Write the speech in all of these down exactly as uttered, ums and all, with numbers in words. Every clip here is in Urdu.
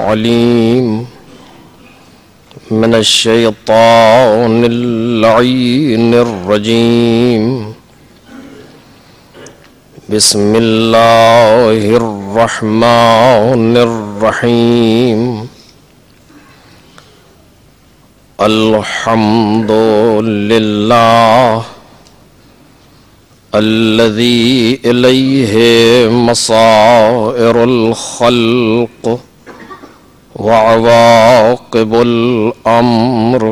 العليم من الشيطان اللعين الرجيم بسم الله الرحمن الرحيم الحمد لله الذي إليه مصائر الخلق وعواقب الأمر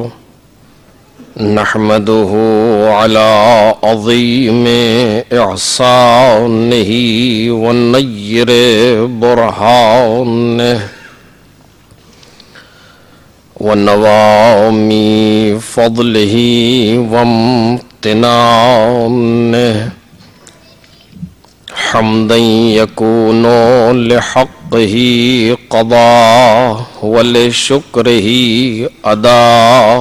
نحمده على عظيم إحسانه ونير برهانه ونوام فضله وامتنانه حمدا يكون لحقه قضاء ولشكره أداء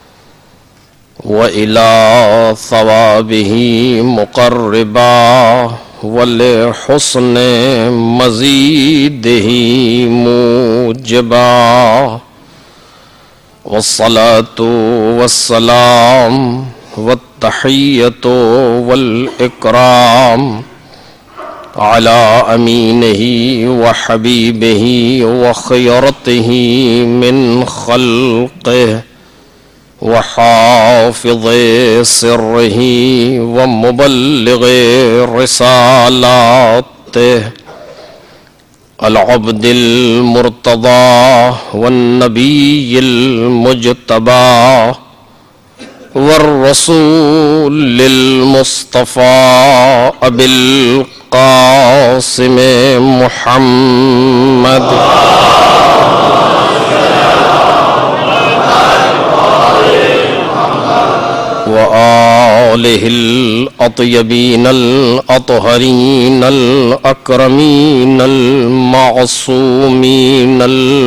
وإلى ثوابه مقربا ولحسن مزيده موجبا والصلاة والسلام والتحية والإكرام على أمينه وحبيبه وخيرته من خلقه وحافظ سره ومبلغ رسالاته العبد المرتضى والنبي المجتبى والرسول المصطفى أبي القاسم محمد وآله الأطيبين الأطهرين الأكرمين المعصومين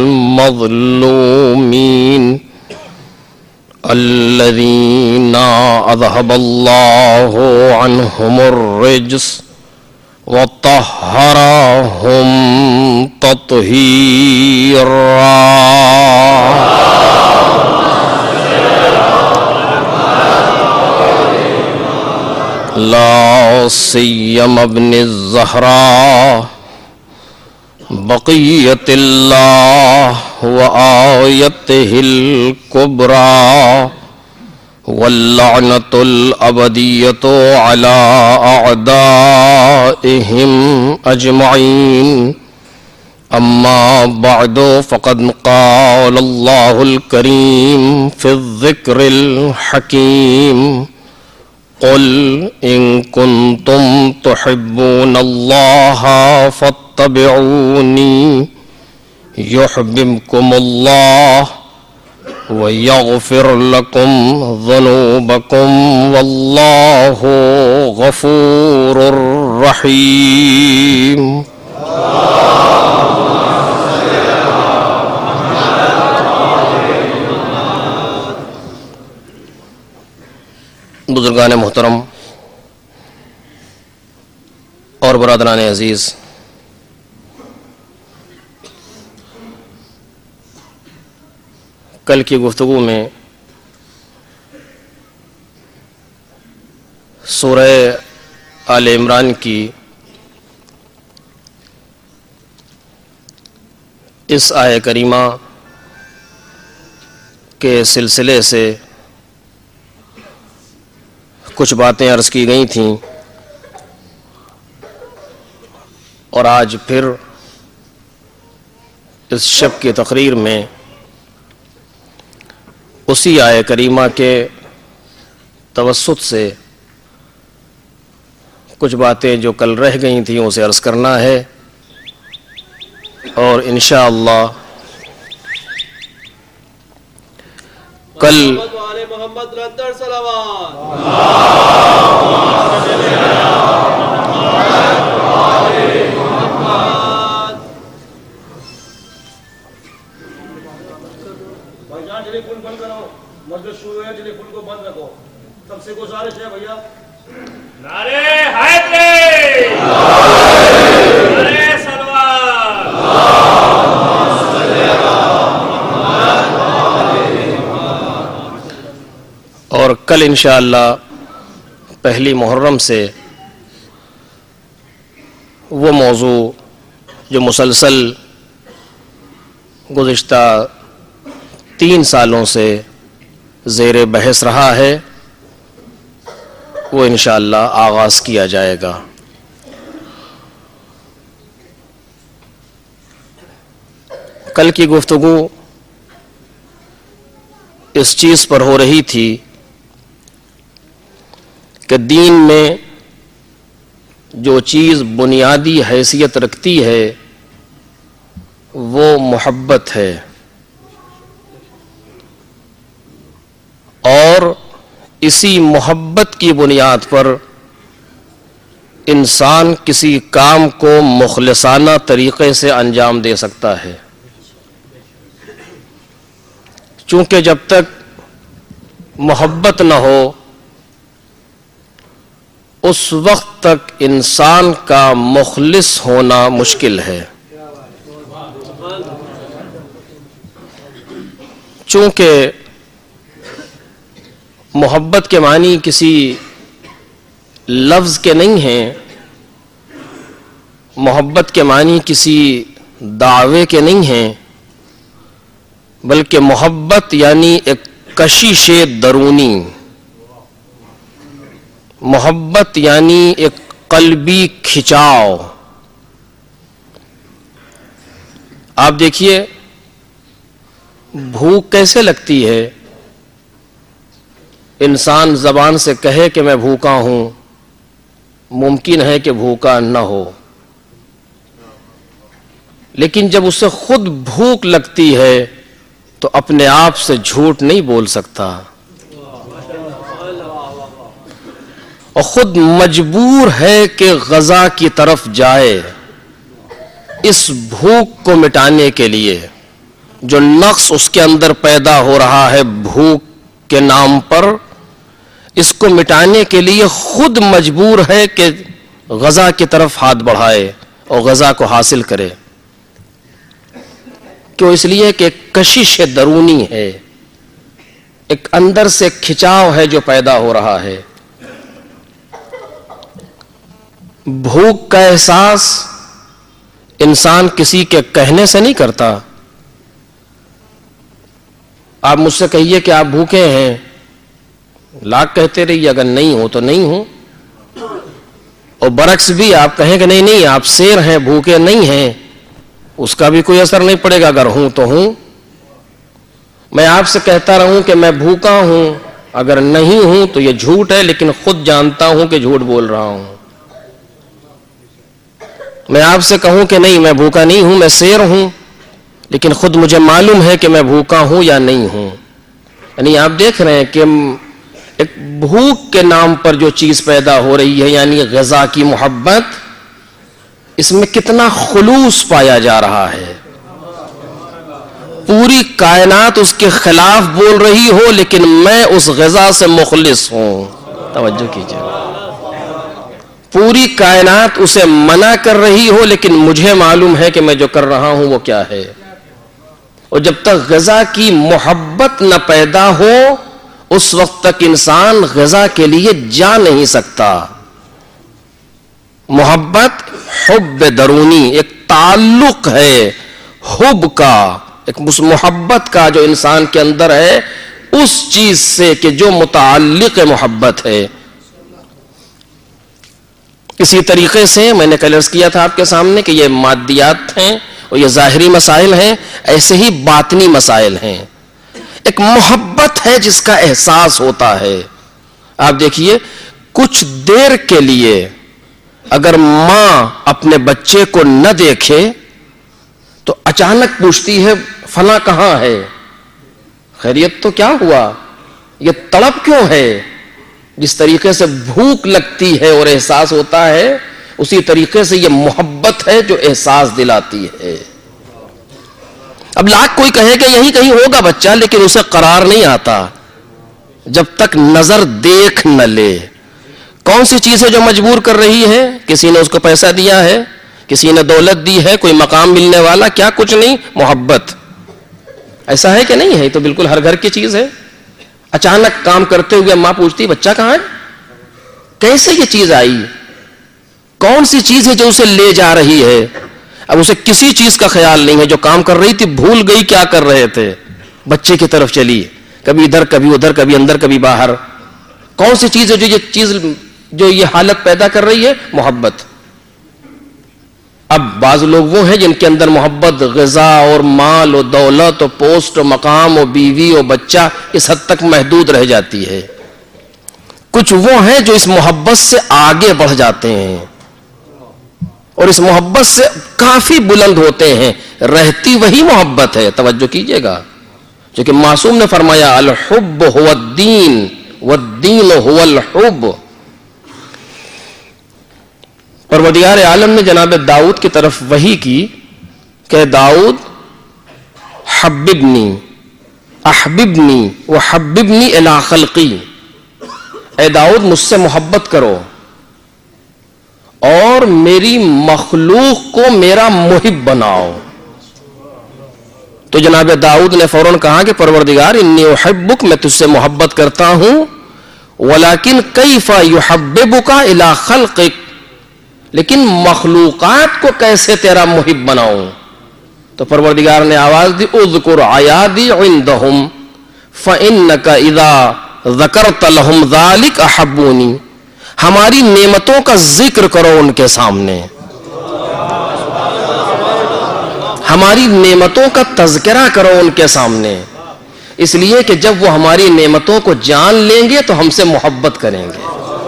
المظلومين الذين أذهب الله عنهم الرجس وطهرهم تطهيرا لا سيما ابن الزهراء بقية الله وآيته الكبرى واللعنة الأبدية على أعدائهم أجمعين أما بعد فقد قال الله الكريم في الذكر الحكيم قل إن كنتم تحبون الله فاتبعوني يحببكم الله ويغفر لكم ذنوبكم والله غفور رحيم بزرگان محترم اور برادران عزیز، کل کی گفتگو میں سورہ آل عمران کی اس آیہ کریمہ کے سلسلے سے کچھ باتیں عرض کی گئی تھیں، اور آج پھر اس شب کی تقریر میں اسی آیہ کریمہ کے توسط سے کچھ باتیں جو کل رہ گئی تھیں اسے عرض کرنا ہے، اور انشاءاللہ کل محمد رندر صلوات سب سے گزارش ہے بھیا، نعرے حیدری، نعرے سلوات، کل انشاءاللہ پہلی محرم سے وہ موضوع جو مسلسل گزشتہ تین سالوں سے زیر بحث رہا ہے وہ انشاءاللہ آغاز کیا جائے گا۔ کل کی گفتگو اس چیز پر ہو رہی تھی کہ دین میں جو چیز بنیادی حیثیت رکھتی ہے وہ محبت ہے، اور اسی محبت کی بنیاد پر انسان کسی کام کو مخلصانہ طریقے سے انجام دے سکتا ہے، چونکہ جب تک محبت نہ ہو اس وقت تک انسان کا مخلص ہونا مشکل ہے۔ چونکہ محبت کے معنی کسی لفظ کے نہیں ہیں، محبت کے معنی کسی دعوے کے نہیں ہیں، بلکہ محبت یعنی ایک کشش درونی، محبت یعنی ایک قلبی کھچاؤ۔ آپ دیکھیے بھوک کیسے لگتی ہے، انسان زبان سے کہے کہ میں بھوکا ہوں، ممکن ہے کہ بھوکا نہ ہو، لیکن جب اسے خود بھوک لگتی ہے تو اپنے آپ سے جھوٹ نہیں بول سکتا، اور خود مجبور ہے کہ غذا کی طرف جائے اس بھوک کو مٹانے کے لیے۔ جو نقص اس کے اندر پیدا ہو رہا ہے بھوک کے نام پر، اس کو مٹانے کے لیے خود مجبور ہے کہ غذا کی طرف ہاتھ بڑھائے اور غذا کو حاصل کرے۔ کیوں؟ اس لیے کہ ایک کشش درونی ہے، ایک اندر سے کھچاؤ ہے جو پیدا ہو رہا ہے۔ بھوک کا احساس انسان کسی کے کہنے سے نہیں کرتا۔ آپ مجھ سے کہیے کہ آپ بھوکے ہیں، لاکھ کہتے رہیے، اگر نہیں ہو تو نہیں ہوں، اور برعکس بھی آپ کہیں کہ نہیں نہیں آپ سیر ہیں، بھوکے نہیں ہیں، اس کا بھی کوئی اثر نہیں پڑے گا، اگر ہوں تو ہوں۔ میں آپ سے کہتا رہوں کہ میں بھوکا ہوں، اگر نہیں ہوں تو یہ جھوٹ ہے، لیکن خود جانتا ہوں کہ جھوٹ بول رہا ہوں۔ میں آپ سے کہوں کہ نہیں میں بھوکا نہیں ہوں، میں سیر ہوں، لیکن خود مجھے معلوم ہے کہ میں بھوکا ہوں یا نہیں ہوں۔ یعنی آپ دیکھ رہے ہیں کہ ایک بھوک کے نام پر جو چیز پیدا ہو رہی ہے، یعنی غذا کی محبت، اس میں کتنا خلوص پایا جا رہا ہے۔ پوری کائنات اس کے خلاف بول رہی ہو، لیکن میں اس غذا سے مخلص ہوں۔ توجہ کیجیے، پوری کائنات اسے منع کر رہی ہو، لیکن مجھے معلوم ہے کہ میں جو کر رہا ہوں وہ کیا ہے۔ اور جب تک غذا کی محبت نہ پیدا ہو اس وقت تک انسان غذا کے لیے جا نہیں سکتا۔ محبت حب درونی، ایک تعلق ہے حب کا، ایک محبت کا جو انسان کے اندر ہے اس چیز سے کہ جو متعلق محبت ہے۔ اسی طریقے سے میں نے کل عرض کیا تھا آپ کے سامنے کہ یہ مادیات ہیں اور یہ ظاہری مسائل ہیں، ایسے ہی باطنی مسائل ہیں۔ ایک محبت ہے جس کا احساس ہوتا ہے۔ آپ دیکھیے کچھ دیر کے لیے اگر ماں اپنے بچے کو نہ دیکھے تو اچانک پوچھتی ہے فلاں کہاں ہے، خیریت تو کیا ہوا، یہ تڑپ کیوں ہے۔ جس طریقے سے بھوک لگتی ہے اور احساس ہوتا ہے، اسی طریقے سے یہ محبت ہے جو احساس دلاتی ہے۔ اب لاکھ کوئی کہے کہ یہی کہیں ہوگا بچہ، لیکن اسے قرار نہیں آتا جب تک نظر دیکھ نہ لے۔ کون سی چیز ہے جو مجبور کر رہی ہے؟ کسی نے اس کو پیسہ دیا ہے، کسی نے دولت دی ہے، کوئی مقام ملنے والا، کیا کچھ نہیں، محبت۔ ایسا ہے کہ نہیں ہے؟ تو بالکل ہر گھر کی چیز ہے۔ اچانک کام کرتے ہوئے ماں پوچھتی بچہ کہاں ہے؟ کیسے یہ چیز آئی؟ کون سی چیز ہے جو اسے لے جا رہی ہے؟ اب اسے کسی چیز کا خیال نہیں ہے، جو کام کر رہی تھی بھول گئی کیا کر رہے تھے، بچے کی طرف چلی، کبھی ادھر کبھی ادھر، کبھی اندر کبھی باہر۔ کون سی چیز ہے جو یہ چیز جو یہ حالت پیدا کر رہی ہے؟ محبت۔ اب بعض لوگ وہ ہیں جن کے اندر محبت غذا اور مال و دولت و پوسٹ و مقام و بیوی و بچہ اس حد تک محدود رہ جاتی ہے۔ کچھ وہ ہیں جو اس محبت سے آگے بڑھ جاتے ہیں اور اس محبت سے کافی بلند ہوتے ہیں، رہتی وہی محبت ہے۔ توجہ کیجئے گا، کیونکہ معصوم نے فرمایا الحب هو الدین والدین هو الحب۔ پروردگار عالم نے جناب داؤد کی طرف وحی کی کہ داؤد حببنی احببنی وحببنی الی خلقی، اے داؤد مجھ سے محبت کرو اور میری مخلوق کو میرا محب بناؤ۔ تو جناب داؤد نے فوراً کہا کہ پروردگار انی احبک، میں تجھ سے محبت کرتا ہوں، ولیکن کیف یحببک الی خلقک، لیکن مخلوقات کو کیسے تیرا محب بناؤں؟ تو پروردگار نے آواز دی اذکر عیادی عندہم فإنک اذا ذکرت لہم ذالک احبونی، ہماری نعمتوں کا ذکر کرو ان کے سامنے، ہماری نعمتوں کا تذکرہ کرو ان کے سامنے، اس لیے کہ جب وہ ہماری نعمتوں کو جان لیں گے تو ہم سے محبت کریں گے۔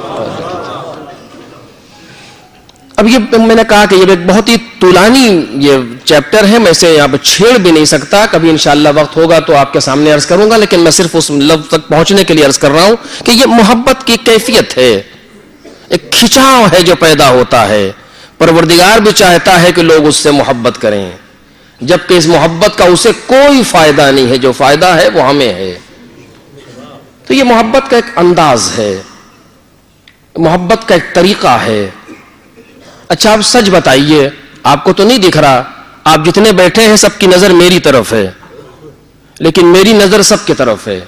اب یہ میں نے کہا کہ یہ ایک بہت ہی طولانی یہ چیپٹر ہے، میں اسے یہاں پہ چھیڑ بھی نہیں سکتا، کبھی انشاءاللہ وقت ہوگا تو آپ کے سامنے عرض کروں گا، لیکن میں صرف اس لفظ تک پہنچنے کے لیے عرض کر رہا ہوں کہ یہ محبت کی کیفیت ہے، ایک کھچاؤ ہے جو پیدا ہوتا ہے۔ پروردگار بھی چاہتا ہے کہ لوگ اس سے محبت کریں، جبکہ اس محبت کا اسے کوئی فائدہ نہیں ہے، جو فائدہ ہے وہ ہمیں ہے۔ تو یہ محبت کا ایک انداز ہے، محبت کا ایک طریقہ ہے۔ اچھا آپ سچ بتائیے، آپ کو تو نہیں دکھ رہا، آپ جتنے بیٹھے ہیں سب کی نظر میری طرف ہے، لیکن میری نظر سب کی طرف ہے۔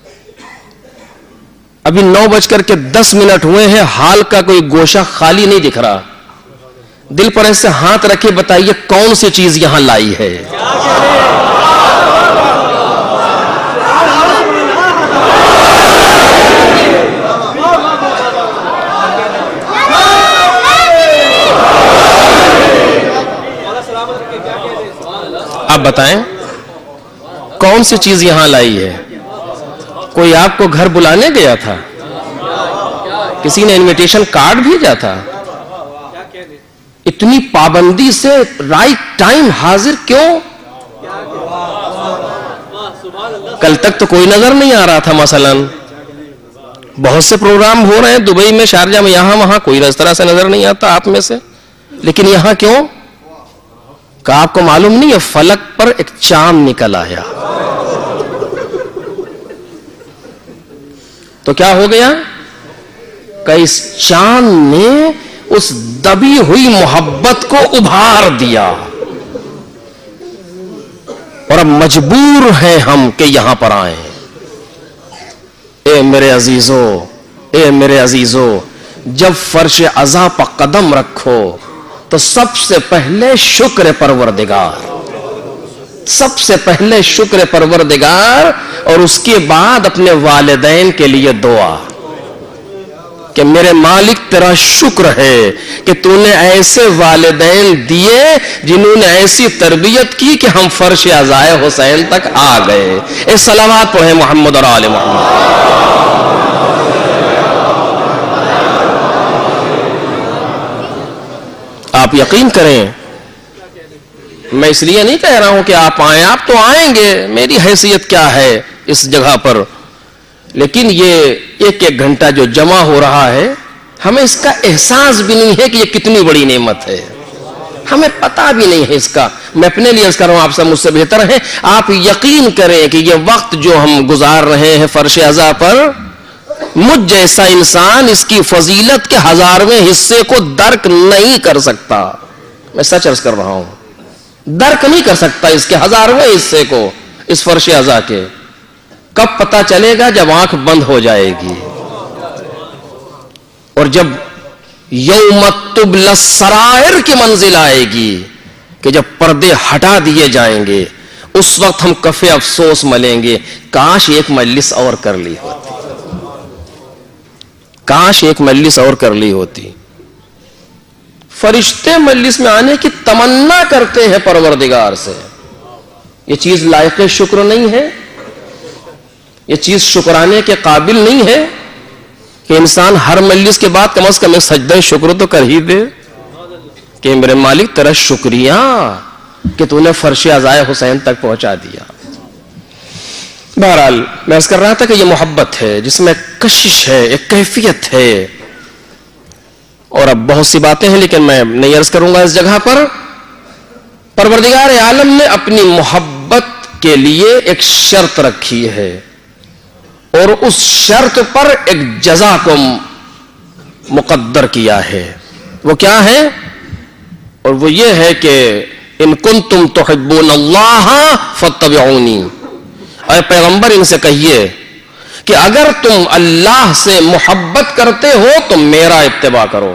ابھی نو بج کر کے دس منٹ ہوئے ہیں، حال کا کوئی گوشہ خالی نہیں دکھ رہا۔ دل پر ایسے ہاتھ رکھے بتائیے کون سی چیز یہاں لائی ہے؟ آپ بتائیں کون سی چیز یہاں لائی ہے؟ کوئی آپ کو گھر بلانے گیا تھا؟ کسی نے انویٹیشن کارڈ بھیجا تھا؟ اتنی پابندی سے رائٹ ٹائم حاضر کیوں؟ کل تک تو کوئی نظر نہیں آ رہا تھا، مثلا بہت سے پروگرام ہو رہے ہیں دبئی میں، شارجہ میں، یہاں وہاں کوئی اس طرح سے نظر نہیں آتا آپ میں سے، لیکن یہاں کیوں؟ کہ آپ کو معلوم نہیں ہے فلک پر ایک چاند نکل آیا۔ تو کیا ہو گیا کہ اس چاند نے اس دبی ہوئی محبت کو ابھار دیا، اور اب مجبور ہیں ہم کہ یہاں پر آئیں۔ اے میرے عزیزو، اے میرے عزیزو، جب فرش عزا پر قدم رکھو تو سب سے پہلے شکر پروردگار، سب سے پہلے شکر پروردگار، اور اس کے بعد اپنے والدین کے لیے دعا کہ میرے مالک تیرا شکر ہے کہ تو نے ایسے والدین دیے جنہوں نے ایسی تربیت کی کہ ہم فرش عزائے حسین تک آ گئے۔ اے صلوات پڑھیں محمد اور آل محمد۔ آپ یقین کریں، میں اس لیے نہیں کہہ رہا ہوں کہ آپ آئیں، آپ تو آئیں گے، میری حیثیت کیا ہے اس جگہ پر، لیکن یہ ایک ایک گھنٹہ جو جمع ہو رہا ہے ہمیں اس کا احساس بھی نہیں ہے کہ یہ کتنی بڑی نعمت ہے، ہمیں پتہ بھی نہیں ہے اس کا۔ میں اپنے لیے عرض کر رہا ہوں، آپ سے مجھ سے بہتر ہے، آپ یقین کریں کہ یہ وقت جو ہم گزار رہے ہیں فرش عزا پر، مجھ جیسا انسان اس کی فضیلت کے ہزارویں حصے کو درک نہیں کر سکتا۔ میں سچ عرض کر رہا ہوں، درک نہیں کر سکتا اس کے ہزارویں حصے کو، اس فرش عزا کے۔ کب پتا چلے گا؟ جب آنکھ بند ہو جائے گی، اور جب یوم تبلی السرائر کی منزل آئے گی کہ جب پردے ہٹا دیے جائیں گے، اس وقت ہم کفے افسوس ملیں گے، کاش ایک مجلس اور کر لی ہوتی، کاش ایک مجلس اور کر لی ہوتی۔ فرشتے مجلس میں آنے کی تمنا کرتے ہیں پروردگار سے، یہ چیز لائق شکر نہیں ہے؟ یہ چیز شکرانے کے قابل نہیں ہے کہ انسان ہر مجلس کے بعد کم از کم ایک سجدہ شکر تو کر ہی دے کہ میرے مالک تیرا شکریہ کہ تو نے فرش عزائے حسین تک پہنچا دیا۔ بہرحال میں عرض کر رہا تھا کہ یہ محبت ہے جس میں کشش ہے، ایک کیفیت ہے، اور اب بہت سی باتیں ہیں لیکن میں نہیں عرض کروں گا اس جگہ پر۔ پروردگار عالم نے اپنی محبت کے لیے ایک شرط رکھی ہے، اور اس شرط پر ایک جزا کو مقدر کیا ہے۔ وہ کیا ہے؟ اور وہ یہ ہے کہ ان کنتم تحبون اللہ فاتبعونی، اے پیغمبر ان سے کہیے کہ اگر تم اللہ سے محبت کرتے ہو تو میرا اتباع کرو۔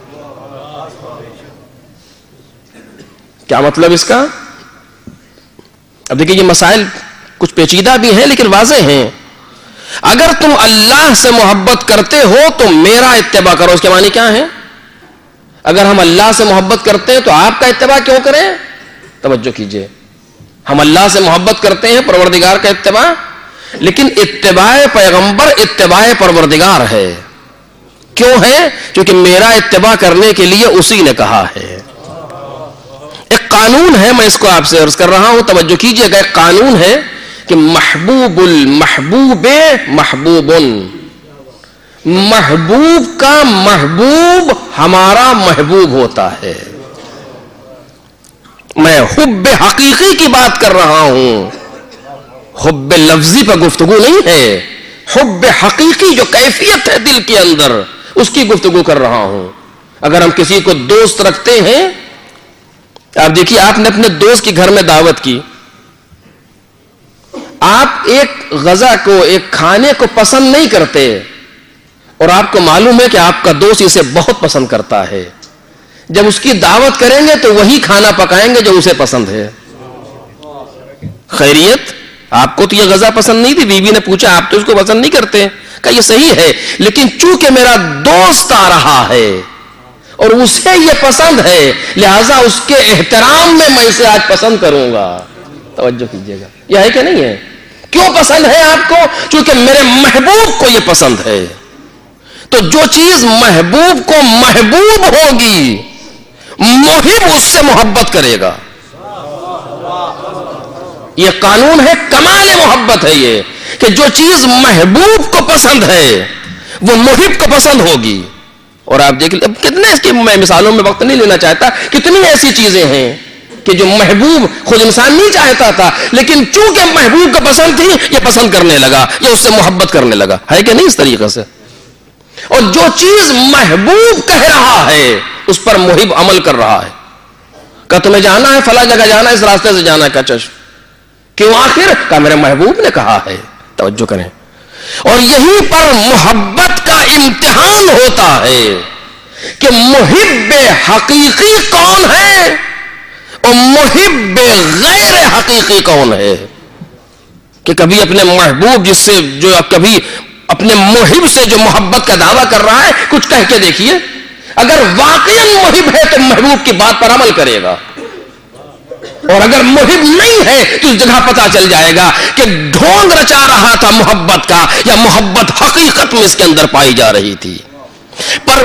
کیا مطلب اس کا؟ اب دیکھیے یہ مسائل کچھ پیچیدہ بھی ہیں لیکن واضح ہیں۔ اگر تم اللہ سے محبت کرتے ہو تو میرا اتباع کرو، اس کے معنی کیا ہے؟ اگر ہم اللہ سے محبت کرتے ہیں تو آپ کا اتباع کیوں کریں؟ توجہ کیجئے، ہم اللہ سے محبت کرتے ہیں، پروردگار کا اتباع، لیکن اتباع پیغمبر اتباع پروردگار ہے۔ کیوں ہے؟ کیونکہ میرا اتباع کرنے کے لیے اسی نے کہا ہے۔ ایک قانون ہے، میں اس کو آپ سے عرض کر رہا ہوں، توجہ کیجئے گا، ایک قانون ہے کہ محبوب المحبوب محبوب، محبوب کا محبوب ہمارا محبوب ہوتا ہے۔ میں حب حقیقی کی بات کر رہا ہوں، حب لفظی پر گفتگو نہیں ہے، حب حقیقی جو کیفیت ہے دل کے اندر اس کی گفتگو کر رہا ہوں۔ اگر ہم کسی کو دوست رکھتے ہیں، آپ دیکھیے آپ نے اپنے دوست کے گھر میں دعوت کی، آپ ایک غذا کو، ایک کھانے کو پسند نہیں کرتے اور آپ کو معلوم ہے کہ آپ کا دوست اسے بہت پسند کرتا ہے، جب اس کی دعوت کریں گے تو وہی کھانا پکائیں گے جو اسے پسند ہے۔ خیریت، آپ کو تو یہ غذا پسند نہیں تھی، بیوی نے پوچھا آپ تو اس کو پسند نہیں کرتے، کہا یہ صحیح ہے لیکن چونکہ میرا دوست آ رہا ہے اور اسے یہ پسند ہے لہذا اس کے احترام میں میں اسے آج پسند کروں گا۔ توجہ کیجئے گا، یہ ہے کہ نہیں ہے؟ کیوں پسند ہے آپ کو؟ چونکہ میرے محبوب کو یہ پسند ہے۔ تو جو چیز محبوب کو محبوب ہوگی، محب اس سے محبت کرے گا۔ یہ قانون ہے، کمال محبت ہے یہ کہ جو چیز محبوب کو پسند ہے وہ محب کو پسند ہوگی۔ اور آپ دیکھ لیں کتنے اس کی میں مثالوں میں وقت نہیں لینا چاہتا، کتنی ایسی چیزیں ہیں کہ جو محبوب خود انسان نہیں چاہتا تھا لیکن چونکہ محبوب کو پسند تھی یہ پسند کرنے لگا، یہ اس سے محبت کرنے لگا، ہے کہ نہیں اس طریقے سے؟ اور جو چیز محبوب کہہ رہا ہے اس پر محب عمل کر رہا ہے۔ کہ تمہیں جانا ہے فلاں جگہ جانا ہے، اس راستے سے جانا ہے، کا چشم کیوں؟ آخر کا میرے محبوب نے کہا ہے۔ توجہ کریں، اور یہیں پر محبت کا امتحان ہوتا ہے کہ محب حقیقی کون ہے اور محب غیر حقیقی کون ہے۔ کہ کبھی اپنے محبوب جس سے جو کبھی اپنے محب سے جو محبت کا دعویٰ کر رہا ہے کچھ کہہ کے دیکھیے، اگر واقعاً محب ہے تو محبوب کی بات پر عمل کرے گا، اور اگر محب نہیں ہے تو اس جگہ پتا چل جائے گا کہ ڈھونگ رچا رہا تھا محبت کا یا محبت حقیقت میں اس کے اندر پائی جا رہی تھی۔ پر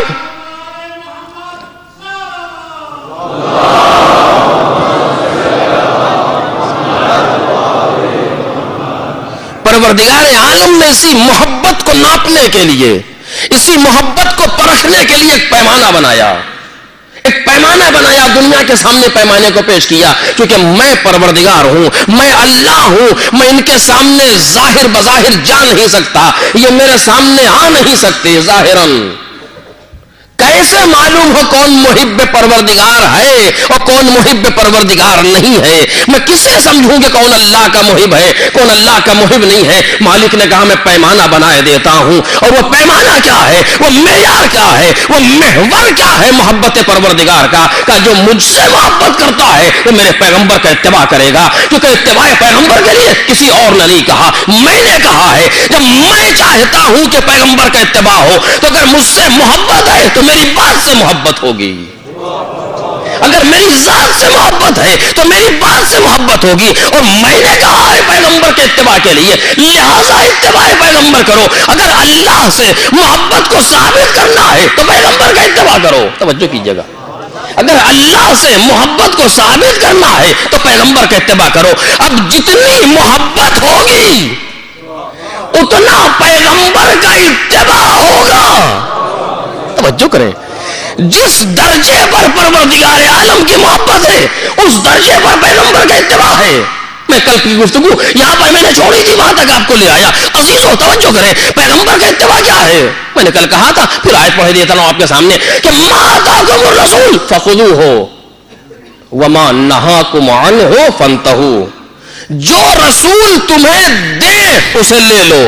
پروردگار عالم نے اسی محبت کو ناپنے کے لیے، اسی محبت کو پرکھنے کے لیے ایک پیمانہ بنایا، ایک پیمانہ بنایا، دنیا کے سامنے پیمانے کو پیش کیا، کیونکہ میں پروردگار ہوں، میں اللہ ہوں، میں ان کے سامنے ظاہر بظاہر جا نہیں سکتا، یہ میرے سامنے آ نہیں سکتے ظاہراً، कैसे मालूम हो कौन मुहिब परवरदिगार है और कौन मुहिब परवरदिगार नहीं है? मैं किससे समझूं कि कौन अल्लाह का मुहिब है, कौन अल्लाह का मुहिब नहीं है? मालिक ने कहा मैं पैमाना बनाए देता हूं, और वो पैमाना क्या है, वो मेयार क्या है, वो महवर क्या है मोहब्बत परवरदिगार का? का जो मुझसे मोहब्बत करता है वो मेरे पैगंबर का इत्तिबा करेगा, क्योंकि इत्तिबा पैगंबर के लिए किसी और ने नहीं कहा, मैंने कहा है। जब मैं चाहता हूं कि पैगंबर का इत्तिबा हो, तो अगर मुझसे मोहब्बत है तो मेरी बात से मोहब्बत होगी, अगर मेरी जात से मोहब्बत है तो मेरी बात से मोहब्बत होगी। और मैंने कहा है पैगंबर के इत्तिबा के लिए, लिहाजा इत्तिबा पैगंबर करो। अगर अल्लाह से मोहब्बत को साबित करना है तो पैगंबर का इत्तिबा करो। तवज्जो कीजिएगा, अगर अल्लाह से मोहब्बत को साबित करना है तो पैगंबर का इत्तिबा करो। अब जितनी मोहब्बत होगी उतना पैगंबर का इत्तिबा होगा। तवज्जो करें, जिस दर्जे पर परवरदिगार आलम की मोहब्बत है उस दर्जे पर पैगंबर का इत्तिबा है। मैं कल की गुफ्तगू यहां पर मैंने छोड़ी थी, वहां तक आपको ले आया। अजीजों तवज्जो करें, पैगंबर का इत्तिबा क्या है? मैंने कल कहा था, फिर आयत पढ़ देता हूं आपके सामने कि मा आताकुमुर रसूल फखुदूहु वमा नहाकुम अन्हु फंतहू। जो रसूल तुम्हें दे उसे ले लो,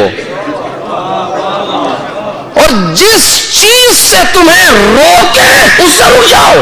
और जिस चीज से तुम्हें रोके उससे रुक जाओ।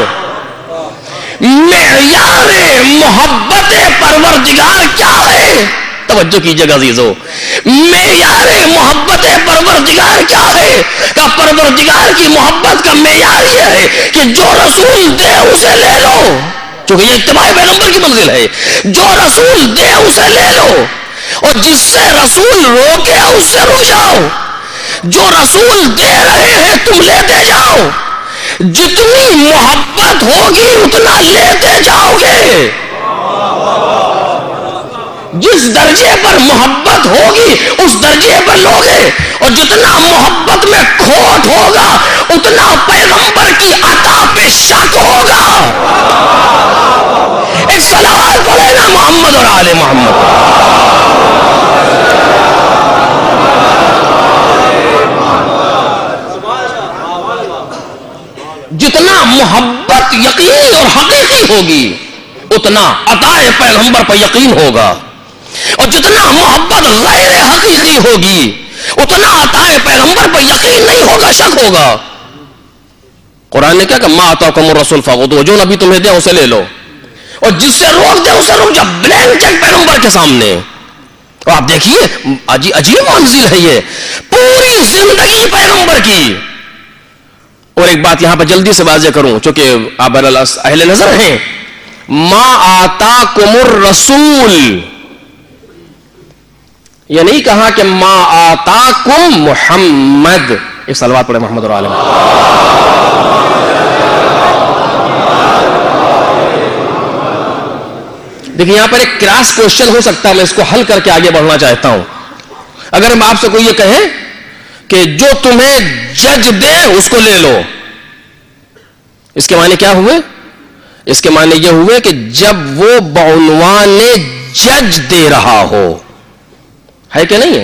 मेयारे मोहब्बत परवरदिगार क्या है? तवज्जो कीजिएगा अजीजों, मेयारे मोहब्बत परवरदिगार क्या है? का परवरदिगार की मोहब्बत का मेयार यह है कि जो रसूल दे उसे ले लो, क्योंकि ये इत्तिबा पैगंबर की मंजिल है। जो रसूल दे उसे ले लो, और जिससे रसूल रोके उससे रुक जाओ। जो रसूल दे रहे हैं तुम लेते जाओ, जितनी मोहब्बत होगी उतना लेते जाओगे। जिस दर्जे पर मोहब्बत होगी उस दर्जे पर लोगे, और जितना मोहब्बत में खोट होगा उतना पैगंबर की अता पे शक होगा। एक सलावत पढ़े ना मोहम्मद और आले मोहम्मद। जितना मोहब्बत यकीनी और हकीकी होगी उतना अताए पैगंबर पर यकीन होगा, और जितना मोहब्बत गैर हकीकी होगी उतना अताए पैगंबर पर यकीन नहीं होगा, शक होगा। कुरान ने क्या कहा, मा आताकुमुर रसूल फखुदूहु, जो नबी तुम्हें दे उसे ले लो, और जिससे रोक दे उसे रुक जा। ब्लैंक चेक पैगंबर के सामने। और आप देखिए अजीब मंजिल है ये, पूरी जिंदगी पैगंबर की। और एक बात यहां पर जल्दी से वाज़ेह करूं, क्योंकि आप अहले नजर हैं, मा आताकुमुर रसूल, यह नहीं कहा कि मा आताकुम मुहम्मद। एक सलवात पढ़े मोहम्मद और आले। देखिए यहां पर एक क्रॉस क्वेश्चन हो सकता है, मैं इसको हल करके आगे बढ़ना चाहता हूं। अगर हम आपसे कोई ये कहे कि जो तुम्हें जज दे उसको ले लो, इसके माने क्या हुए? इसके माने ये हुए कि जब वो बउनवान जज दे रहा हो, है कि नहीं है?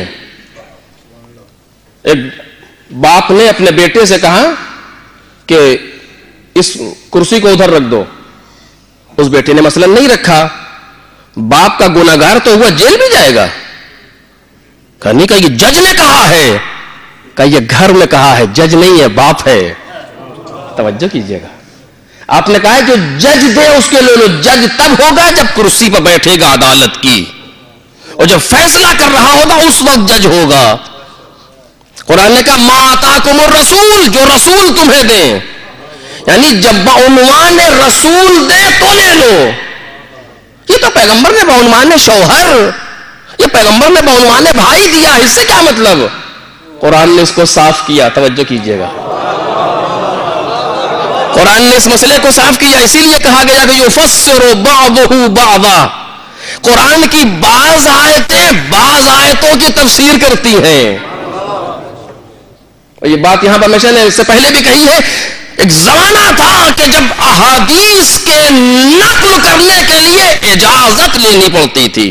एक बाप ने अपने बेटे से कहा कि इस कुर्सी को उधर रख दो, उस बेटे ने मसलन नहीं रखा। बाप का गुनाहगार तो हुआ, जेल भी जाएगा। कहने का ये जज ने कहा है, का ये घर में कहा है, जज नहीं है बाप है। तवज्जो कीजिएगा, आपने कहा है जो जज दे उसके ले लो। जज तब होगा जब कुर्सी पर बैठेगा अदालत की, और जब फैसला कर रहा होगा उस वक्त जज होगा। कुरान ने कहा मा आताकुमुर रसूल, जो रसूल तुम्हें दे, यानी जब बउनवान रसूल दे तो ले लो। ये तो पैगंबर ने बउनवान शौहर, ये पैगंबर ने बउनवान भाई दिया, इससे क्या मतलब? कुरान ने इसको साफ किया। तवज्जो कीजिएगा, कुरान ने इस मसले को साफ किया। इसीलिए कहा गया कि युफस्सिरु बअदुहु बअदा, कुरान की बाज आयतें बाज आयतों की तफसीर करती हैं। और ये बात यहां पर मैंने इससे पहले भी कही है, एक जमाना था कि जब अहादीस के नक्ल करने के लिए इजाजत लेनी पड़ती थी,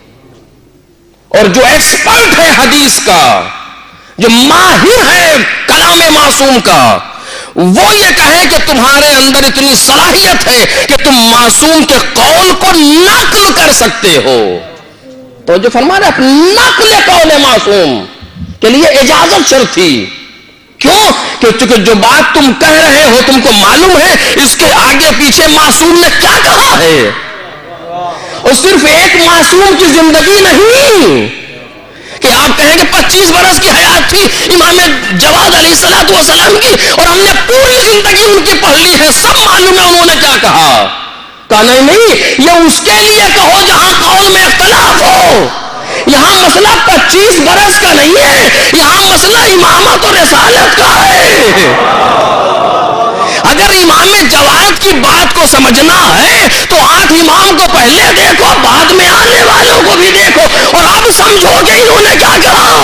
और जो एक्सपर्ट है हदीस का, जो माहिर है कलाम मासूम का, وہ یہ کہے کہ تمہارے اندر اتنی صلاحیت ہے کہ تم معصوم کے قول کو نقل کر سکتے ہو. تو جو فرما رہے نقل قول معصوم کے لیے اجازت شرط تھی. کیوں؟ کہ چونکہ جو بات تم کہہ رہے ہو تم کو معلوم ہے اس کے آگے پیچھے معصوم نے کیا کہا ہے. اور صرف ایک معصوم کی زندگی نہیں کہ آپ کہیں کہ پچیس برس کی حیات تھی امام جواد علیہ الصلوۃ والسلام کی اور ہم نے پوری زندگی ان کی پڑھ لی ہے, سب معلوم ہے انہوں نے کیا کہا. کہا نہیں نہیں, یہ اس کے لیے کہو جہاں قول میں اختلاف ہو. یہاں مسئلہ پچیس برس کا نہیں ہے, یہاں مسئلہ امامت اور رسالت کا ہے. اگر امام جواد کی بات کو سمجھنا ہے تو آٹھ امام کو پہلے دیکھو, بعد میں آنے والوں کو بھی دیکھو, اور اب سمجھو کہ انہوں نے کیا کہا.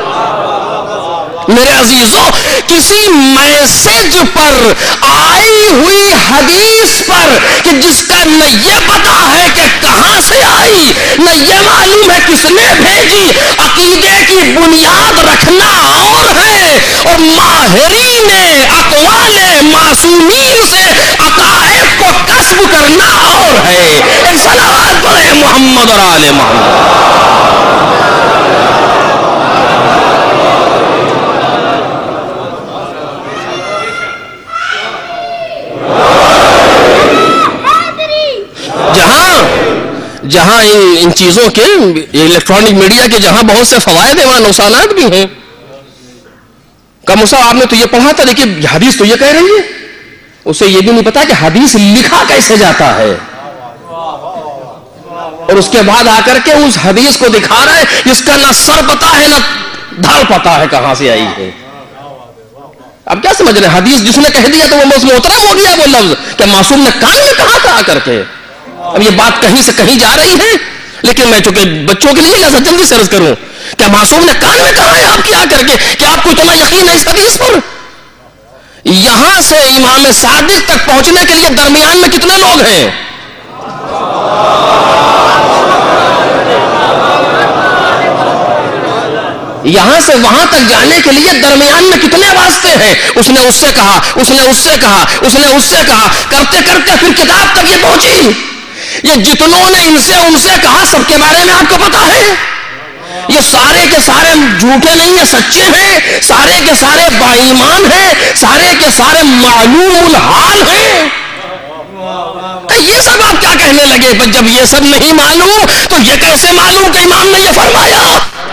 میرے عزیزوں, کسی میسج پر آئی ہوئی حدیث پر کہ جس کا نہ یہ پتا ہے کہ کہاں سے آئی, نہ یہ معلوم ہے کس نے بھیجی, عقیدے کی بنیاد رکھنا اور ہے اور ماہرین اقوال معصومین سے عقائد کو کسب کرنا اور ہے. ایک صلوات پڑھیں محمد اور آل محمد. جہاں ان, ان چیزوں کے الیکٹرانک میڈیا کے جہاں بہت سے فوائد ہیں وہاں نقصانات بھی ہیں. کم صاحب آپ نے تو یہ پڑھا تھا لیکن حدیث تو یہ کہہ رہی ہے, اسے یہ بھی نہیں پتا کہ حدیث لکھا کیسے جاتا ہے, اور اس کے بعد آ کر کے اس حدیث کو دکھا رہا ہے جس کا نہ سر پتا ہے نہ دھڑ پتا ہے کہاں سے آئی ہے. اب کیا سمجھ رہے ہیں, حدیث جس نے کہہ دیا تو وہ محترم ہو گیا وہ لفظ کہ معصوم نے کان میں کہا تھا آ کر کے. اب یہ بات کہیں سے کہیں جا رہی ہے, لیکن میں چونکہ بچوں کے لیے لہذا جلدی سے عرض کروں کہ معصوم نے کان میں کہا ہے آپ کی آ کر کے کہ آپ کو اتنا یقین ہے اس حدیث پر. یہاں سے امام صادق تک پہنچنے کے لیے درمیان میں کتنے لوگ ہیں؟ یہاں سے وہاں تک جانے کے لیے درمیان میں کتنے واسطے ہیں؟ اس نے اس سے کہا, اس نے اس سے کہا, اس نے اس سے کہا, کرتے کرتے پھر کتاب تک یہ پہنچی. یہ جتنوں نے ان سے ان سے کہا سب کے بارے میں آپ کو پتا ہے. یہ سارے کے سارے جھوٹے نہیں ہیں, سچے ہیں. سارے کے سارے با ایمان ہیں, سارے کے سارے معلوم الحال ہیں. یہ سب آپ کیا کہنے لگے؟ جب یہ سب نہیں معلوم تو یہ کیسے معلوم کہ امام نے یہ فرمایا؟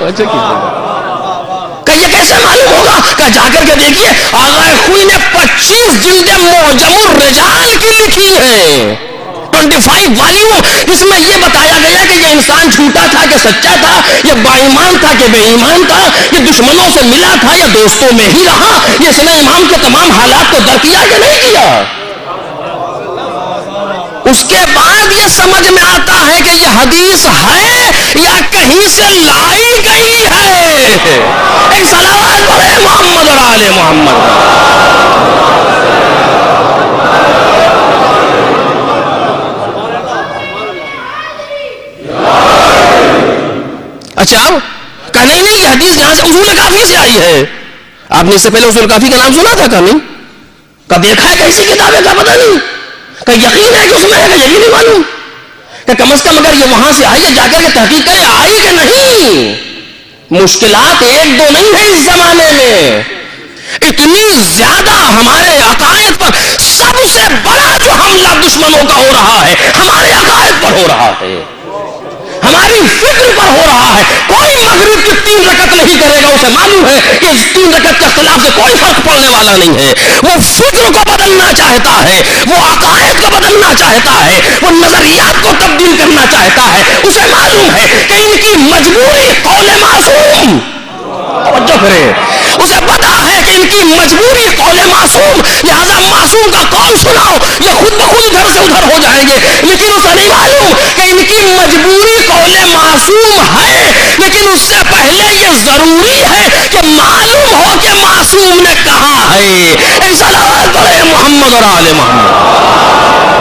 کہ یہ کیسے معلوم ہوگا؟ کہ جا کر کے دیکھیے آغا خوئی نے پچیس جلدیں معجم الرجال کی لکھی ہیں, پچیس والیوم, جس میں یہ بتایا گیا کہ یہ انسان جھوٹا تھا کہ سچا تھا, یہ با ایمان تھا کہ بے ایمان تھا, یہ دشمنوں سے ملا تھا یا دوستوں میں ہی رہا, یہ اس نے امام کے تمام حالات کو درک کیا کہ نہیں کیا. اس کے بعد یہ سمجھ میں آتا ہے کہ یہ حدیث ہے یا کہیں سے لائی گئی ہے. ایک صلوات پڑھے محمد اور آل محمد. اچھا کہا نہیں نہیں یہ حدیث جہاں سے اصول کافی سے آئی ہے. آپ نے اس سے پہلے اصول کافی کا نام سنا تھا؟ کہا نہیں. کہا دیکھا ہے کیسی کتاب ہے؟ کا پتہ نہیں. کہ یقین ہے کہ اس میں ہے, کہ یہی نہیں معلوم. کہ کم از کم اگر یہ وہاں سے آئی ہے جا کر کے تحقیق کرے آئی کہ نہیں. مشکلات ایک دو نہیں ہے اس زمانے میں, اتنی زیادہ ہمارے عقائد پر. سب سے بڑا جو حملہ دشمنوں کا ہو رہا ہے ہمارے عقائد پر ہو رہا ہے, ہماری فکر پر ہو رہا ہے. کوئی مغرب کی تین رکعت نہیں کرے گا, اسے معلوم ہے کہ اس تین رکعت کے اختلاف سے کوئی فرق پڑنے والا نہیں ہے. وہ فکر کو بدلنا چاہتا ہے, وہ عقائد کو بدلنا چاہتا ہے, وہ نظریات کو تبدیل کرنا چاہتا ہے. اسے معلوم ہے کہ ان کی مجبوری قول معصوم, توجہ کریں, اسے پتا ہے کہ ان کی مجبوری قول معصوم, لہذا معصوم کا قول سناؤ یہ خود بخود ادھر سے ادھر ہو جائیں گے. لیکن اسے نہیں معلوم کہ ان کی مجبوری قول معصوم ہے, لیکن اس سے پہلے یہ ضروری ہے کہ معلوم ہو کہ معصوم نے کہا ہے. ایک صلوات پڑھے محمد اور آل محمد.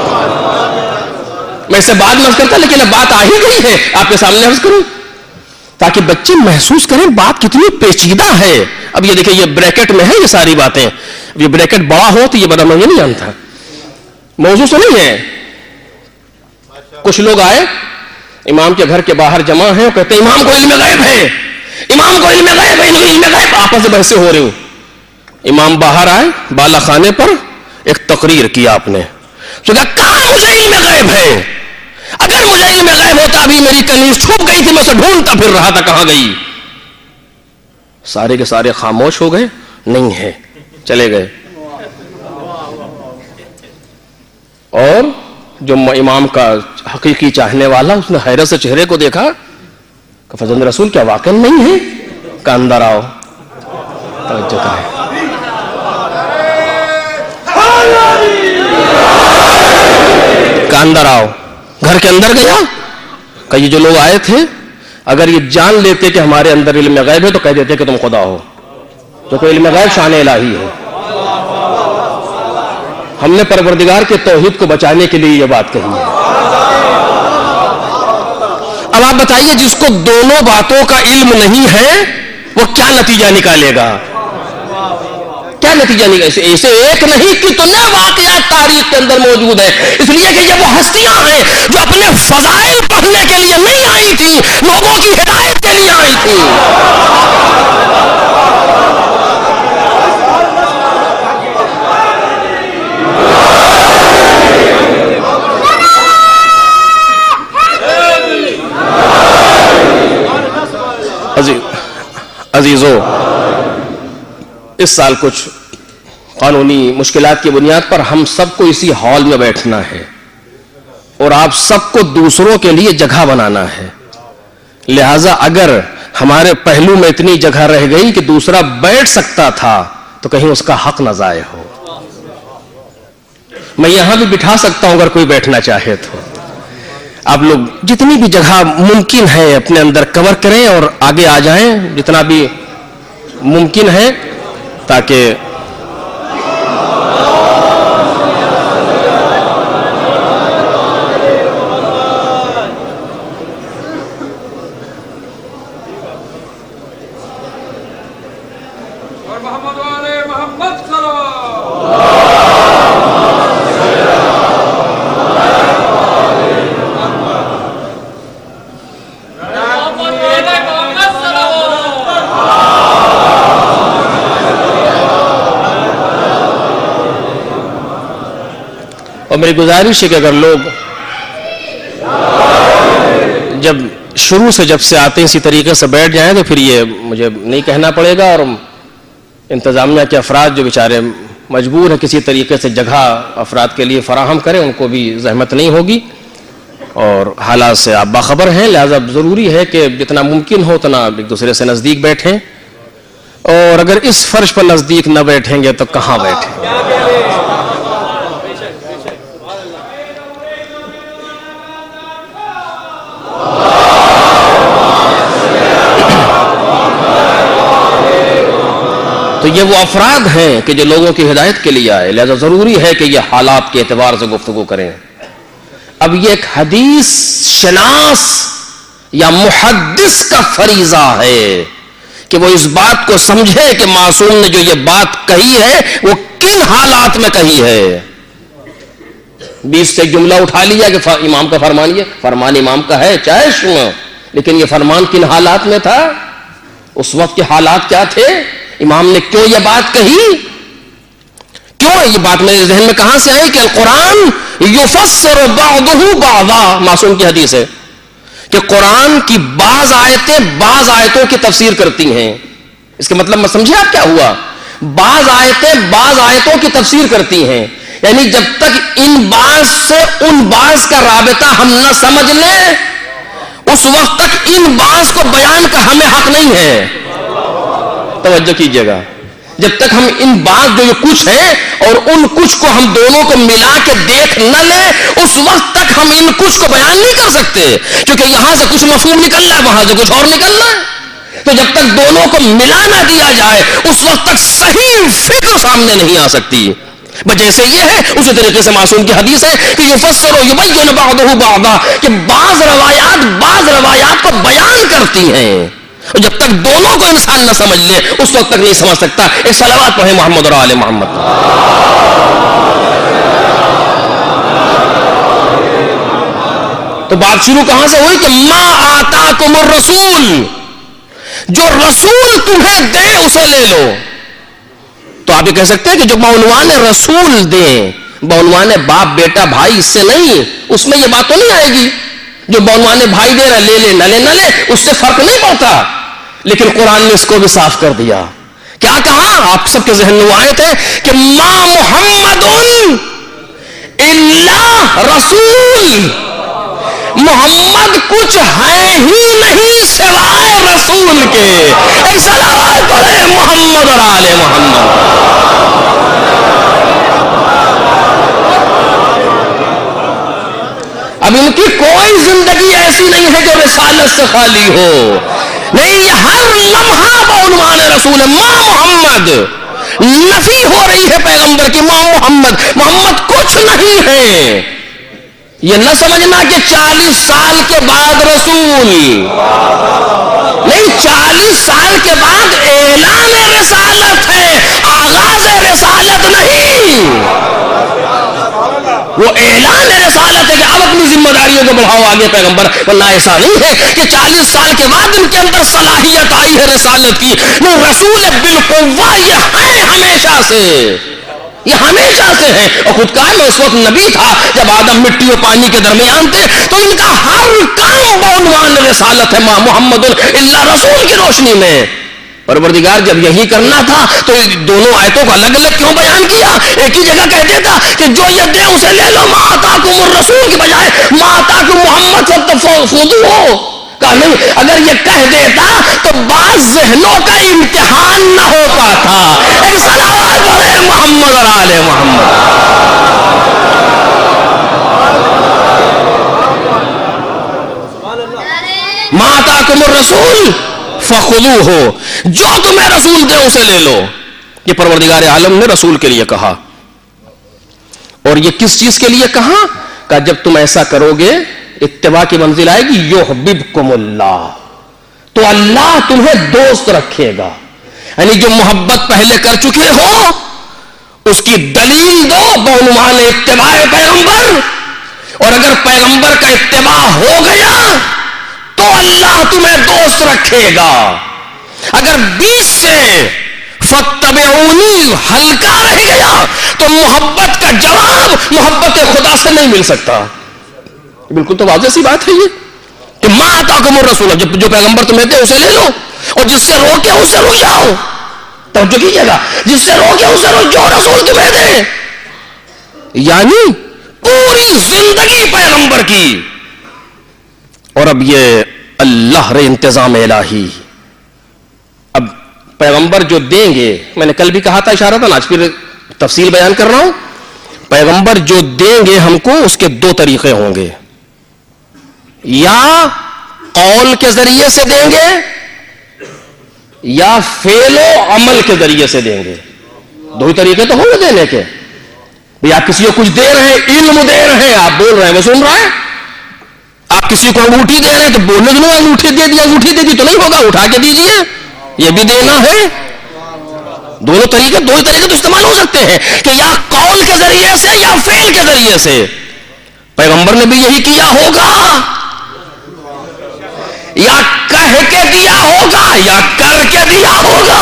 میں اسے بعد میں عرض کرتا لیکن اب بات آ ہی گئی ہے, آپ کے سامنے عرض کروں. تاکہ بچے محسوس کریں بات کتنی پیچیدہ ہے. اب یہ دیکھیں یہ بریکٹ میں ہے یہ ساری باتیں. اب یہ بریکٹ بڑا ہو تو یہ بڑا میں نہیں جانتا موضوع تو نہیں ہے. کچھ لوگ آئے امام کے گھر کے باہر جمع ہیں, کہتے ہیں امام کو علم غیب ہے, امام کو علم غیب ہے, علم غیب. آپس میں بحثیں ہو رہی ہوں. امام باہر آئے, بالا خانے پر ایک تقریر کیا آپ نے, تو کہا کہاں مجھے علم غیب ہے؟ اگر مجھے علم غیب ہوتا ابھی میری کنیز چھپ گئی تھی, میں اسے ڈھونڈتا پھر رہا تھا کہاں گئی. سارے کے سارے خاموش ہو گئے, نہیں ہے, چلے گئے. اور جو امام کا حقیقی چاہنے والا, اس نے حیرت سے چہرے کو دیکھا کہ فضل رسول کیا واقعا نہیں ہے؟ کہ اندر آؤ, توجہ کریں. کہ اندر آؤ. گھر کے اندر گیا, کہ یہ جو لوگ آئے تھے اگر یہ جان لیتے کہ ہمارے اندر علم غیب ہے تو کہہ دیتے کہ تم خدا ہو, تو کوئی علم غیب شان الہی ہے. ہم نے پروردگار کے توحید کو بچانے کے لیے یہ بات کہی ہے. اب آپ بتائیے جس کو دونوں باتوں کا علم نہیں ہے وہ کیا نتیجہ نکالے گا؟ کیا نتیجہ نکالے؟ ایسے ایک نہیں کتنے واقعات تاریخ کے اندر موجود ہیں, اس لیے کہ یہ وہ ہستیاں ہیں جو اپنے فضائل پڑھنے کے لیے نہیں آئی تھی, لوگوں کی ہدایت کے لیے آئی تھی. عزیزو, اس سال کچھ قانونی مشکلات کی بنیاد پر ہم سب کو اسی ہال میں بیٹھنا ہے اور آپ سب کو دوسروں کے لیے جگہ بنانا ہے. لہذا اگر ہمارے پہلو میں اتنی جگہ رہ گئی کہ دوسرا بیٹھ سکتا تھا تو کہیں اس کا حق نہ ضائع ہو. میں یہاں بھی بٹھا سکتا ہوں اگر کوئی بیٹھنا چاہے تو. آپ لوگ جتنی بھی جگہ ممکن ہے اپنے اندر کور کریں اور آگے آ جائیں جتنا بھی ممکن ہے, تاکہ اور میری گزارش ہے کہ اگر لوگ جب شروع سے جب سے آتے ہیں اسی طریقے سے بیٹھ جائیں تو پھر یہ مجھے نہیں کہنا پڑے گا, اور انتظامیہ کے افراد جو بیچارے مجبور ہیں کسی طریقے سے جگہ افراد کے لیے فراہم کریں, ان کو بھی زحمت نہیں ہوگی, اور حالات سے آپ باخبر ہیں. لہذا ضروری ہے کہ جتنا ممکن ہو اتنا ایک دوسرے سے نزدیک بیٹھیں, اور اگر اس فرش پر نزدیک نہ بیٹھیں گے تو کہاں بیٹھیں گے؟ تو یہ وہ افراد ہیں کہ جو لوگوں کی ہدایت کے لیے آئے, لہذا ضروری ہے کہ یہ حالات کے اعتبار سے گفتگو کریں. اب یہ ایک حدیث شناس یا محدث کا فریضہ ہے کہ وہ اس بات کو سمجھے کہ معصوم نے جو یہ بات کہی ہے وہ کن حالات میں کہی ہے. بیس سے ایک جملہ اٹھا لیا کہ امام کا فرمان, یہ فرمان امام کا ہے چاہے سنو, لیکن یہ فرمان کن حالات میں تھا, اس وقت کے حالات کیا تھے, امام نے کیوں یہ بات کہی, کیوں یہ بات میرے ذہن میں کہاں سے آئی کہ القرآن یفسر بعضہ بعضا, معصوم کی حدیث ہے کہ قرآن کی بعض آیتیں بعض آیتوں کی تفسیر کرتی ہیں. اس کا مطلب میں سمجھے آپ کیا ہوا, بعض آیتیں بعض آیتوں کی تفسیر کرتی ہیں, یعنی جب تک ان بعض سے ان بعض کا رابطہ ہم نہ سمجھ لیں اس وقت تک ان بعض کو بیان کا ہمیں حق نہیں ہے. توجہ کیجئے گا, جب تک ہم ان بات جو یہ کچھ ہے اور ان کچھ کو ہم دونوں کو ملا کے دیکھ نہ لیں اس وقت تک ہم ان کچھ کو بیان نہیں کر سکتے, کیونکہ یہاں سے کچھ مفہوم نکلنا ہے وہاں سے کچھ اور نکلنا ہے. تو جب تک دونوں کو ملا نہ دیا جائے اس وقت تک صحیح فکر سامنے نہیں آ سکتی. بس جیسے یہ ہے اسی طریقے سے معصوم کی حدیث ہے کہ یفسر یبین بعضہ بعضا، کہ بعض روایات بعض روایات کو بیان کرتی ہیں، اور جب تک دونوں کو انسان نہ سمجھ لے اس وقت تک نہیں سمجھ سکتا۔ ایک صلوات پڑھیں محمد اور آل محمد۔ تو بات شروع کہاں سے ہوئی کہ ما آتاکم الرسول، جو رسول تمہیں دے اسے لے لو۔ تو آپ یہ کہہ سکتے ہیں کہ جو بعنوان رسول دیں، بعنوان باپ بیٹا بھائی، اس سے نہیں، اس میں یہ بات تو نہیں آئے گی۔ جو بعنوان بھائی دے رہا لے لے نہ لے نہ لے اس سے فرق نہیں پڑتا، لیکن قرآن نے اس کو بھی صاف کر دیا۔ کیا کہا؟ آپ سب کے ذہن میں وہ آیت ہے کہ ما محمد الا رسول، محمد کچھ ہے ہی نہیں سوائے رسول کے۔ ایک صلوات پڑھے محمد اور آل محمد۔ اب ان کی کوئی زندگی ایسی نہیں ہے جو رسالت سے خالی ہو، نہیں، یہ ہر لمحہ بعنوان رسول ہے۔ ما محمد، نفی ہو رہی ہے پیغمبر کی، ما محمد، محمد کچھ نہیں ہے۔ یہ نہ سمجھنا کہ چالیس سال کے بعد رسول، نہیں، چالیس سال کے بعد اعلان رسالت ہے، آغاز رسالت نہیں۔ وہ اعلان رسالت ہے کہ اب اپنی ذمہ داریوں کو بڑھاؤ آگے پیغمبر، ورنہ ایسا نہیں ہے کہ چالیس سال کے بعد ان کے اندر صلاحیت آئی ہے رسالت کی۔ نہیں، رسول بالقوہ یہ ہے ہمیشہ سے، یہ ہمیشہ سے ہے۔ اور خود کہا میں اس وقت نبی تھا جب آدم مٹی و پانی کے درمیان تھے، تو ان کا ہر کام بعنوان رسالت ہے، ما محمد الا رسول کی روشنی میں۔ پروردگار جب یہی کرنا تھا تو دونوں آیتوں کو الگ الگ کیوں بیان کیا؟ ایک ہی جگہ کہہ دیتا کہ جو یہ دے اسے لے لو، ما آتاکم الرسول کی بجائے ما آتاکم محمد فخذوہ۔ کہا نہیں، اگر یہ کہہ دیتا تو بعض ذہنوں کا امتحان نہ ہو پاتا۔ ایک صلوات پڑھے محمد اور آل محمد۔ ما آتاکم الرسول فخذوہ، جو تمہیں رسول دے اسے لے لو۔ یہ پروردگار عالم نے رسول کے لیے کہا، اور یہ کس چیز کے لیے کہا؟ کہ جب تم ایسا کرو گے اتباع کی منزل آئے گی، یحببکم اللہ، تو اللہ تمہیں دوست رکھے گا۔ یعنی جو محبت پہلے کر چکے ہو اس کی دلیل دو بعنوان اتباع پیغمبر، اور اگر پیغمبر کا اتباع ہو گیا تو اللہ تمہیں دوست رکھے گا۔ اگر بیچ سے فاتبعونی ہلکا رہ گیا تو محبت کا جواب محبت خدا سے نہیں مل سکتا۔ بالکل تو واضح سی بات ہے یہ کہ ما آتاکم الرسول، جب جو پیغمبر تمہیں دے اسے لے لو، اور جس سے روکے اس سے رک جاؤ۔ توجہ کیجیے گا، جس سے روکے اس سے رک، جو رسول تمہیں دے، یعنی پوری زندگی پیغمبر کی۔ اور اب یہ اللہ رے انتظام الہی، اب پیغمبر جو دیں گے، میں نے کل بھی کہا تھا اشارہ تھا، آج پھر تفصیل بیان کر رہا ہوں، پیغمبر جو دیں گے ہم کو اس کے دو طریقے ہوں گے، یا قول کے ذریعے سے دیں گے یا فعل و عمل کے ذریعے سے دیں گے۔ دو ہی طریقے تو ہوں گے دینے کے۔ آپ کسی کو کچھ دے رہے ہیں، علم دے رہے ہیں، آپ بول رہے ہیں وہ سن رہا ہے۔ آپ کسی کو انگوٹھی دے رہے ہیں تو بولنے کے لیے انگوٹھی دے دی، انگوٹھی دے دی تو نہیں ہوگا، اٹھا کے دیجیے، یہ بھی دینا ہے۔ دونوں طریقے دو ہی طریقے تو استعمال ہو سکتے ہیں کہ یا قول کے ذریعے سے یا فعل کے ذریعے سے۔ پیغمبر نے بھی یہی کیا ہوگا، یا کہہ کے دیا ہوگا یا کر کے دیا ہوگا۔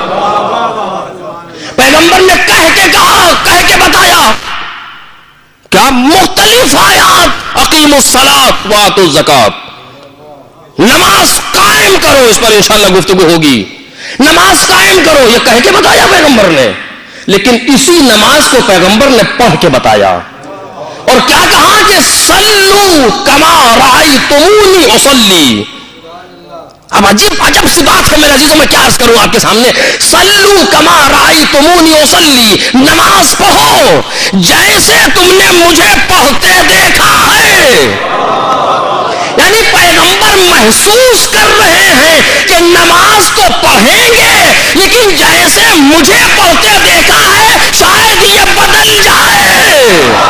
پیغمبر نے کہہ کے کہا، کہہ کے بتایا، کیا مختلف آیات، اقیموا الصلاۃ وآتوا الزکاۃ، نماز قائم کرو، اس پر انشاءاللہ گفتگو ہوگی، نماز قائم کرو، یہ کہہ کے بتایا پیغمبر نے، لیکن اسی نماز کو پیغمبر نے پڑھ کے بتایا، اور کیا کہا کہ صلو کما رأیتمونی اصلی۔ اب عجیب عجب سی بات ہے میرے عزیزوں، میں کیا عرض کروں آپ کے سامنے، صلو کما رأیتمونی اصلی، نماز پڑھو جیسے تم نے مجھے پڑھتے دیکھا ہے۔ یعنی پیغمبر محسوس کر رہے ہیں کہ نماز تو پڑھیں گے لیکن جیسے مجھے پڑھتے دیکھا ہے شاید یہ بدل جائے،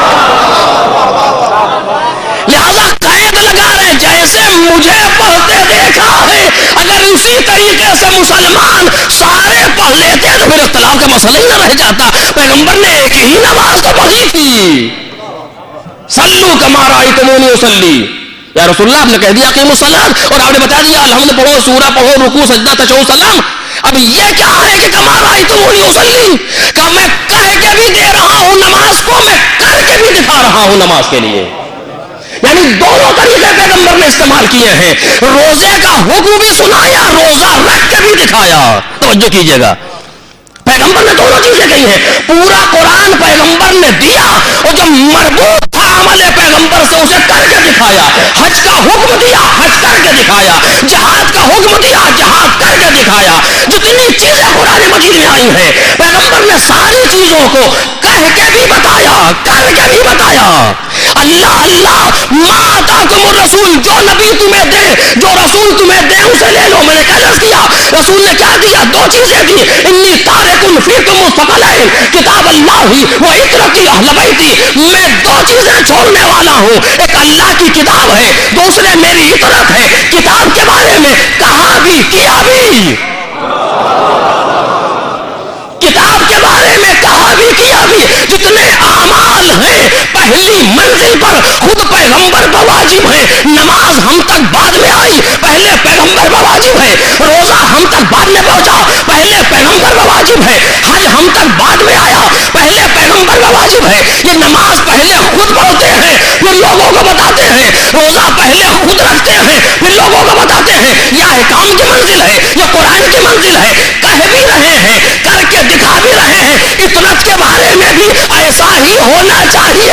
لہذا قید لگا رہے جیسے مجھے پڑھتے دیکھا ہے۔ اگر اسی طریقے سے مسلمان سارے پڑھ لیتے تو پھر اختلاف کا مسئلہ ہی نہ رہ جاتا، پیغمبر نے ایک ہی نماز تو پڑھی تھی۔ صلو کما رأیتمونی اصلی، یا رسول اللہ آپ نے کہہ دیا اقیموا الصلاۃ اور آپ نے بتا دیا الحمد پڑھو، سورہ پڑھو، رکوع سجدہ تشہد سلام۔ اب یہ کیا ہے کہ کما رأیتمونی اصلی، کہ میں کہہ کے بھی دے رہا ہوں نماز کو، میں کر کے بھی دکھا رہا ہوں نماز کے لیے، یعنی دونوں طریقے پیغمبر نے استعمال کیے ہیں۔ روزے کا حکم بھی سنایا، روزہ رکھ کے بھی دکھایا۔ توجہ کیجئے گا، پیغمبر نے دونوں چیزیں کہی ہیں۔ پورا قرآن پیغمبر نے دیا اور جو مربوط تھا عمل پیغمبر سے اسے کر کے دکھایا۔ حج کا حکم دیا، حج کر کے دکھایا۔ جہاد کا حکم دیا، جہاد کر کے دکھایا۔ جتنی چیزیں قرآن مجید میں آئی ہیں پیغمبر نے ساری چیزوں کو کہہ کے بھی بتایا، کر کے بھی بتایا۔ اللہ اللہ ما آتاکم الرسول، جو نبی تمہیں دے، جو رسول تمہیں دے اسے لے لو۔ میں نے کیا عرض کیا، رسول نے کیا دیا؟ دو چیزیں دی، انی تارکن فیکم الثقلین کتاب اللہ و عترتی اہل بیتی، میں دو چیزیں چھوڑنے والا ہوں، ایک اللہ کی کتاب ہے، دوسرے میری عطرت ہے۔ کتاب کے بارے میں کہا بھی کیا بھی، کتاب کے بارے میں کہا بھی کیا بھی۔ جتنے اعمال ہیں پہلی منزل پر خود پیغمبر پر واجب ہے۔ نماز ہم تک بعد میں آئی، پہلے پیغمبر پر واجب ہے۔ روزہ ہم تک بعد میں پہنچا، پہلے پیغمبر پر واجب ہے۔ حج ہم تک بعد میں آیا، پہلے پیغمبر پر واجب ہے۔ یہ نماز پہلے خود پڑھتے ہیں پھر لوگوں کو بتاتے ہیں، روزہ پہلے خود رکھتے ہیں پھر لوگوں کو بتاتے ہیں۔ یہ احکام کی منزل ہے، یہ قرآن کی منزل ہے۔ کہہ بھی رہے ہیں، کر کے دکھا بھی رہے ہیں۔ اطرت کے بارے میں بھی ایسا ہی ہونا چاہیے،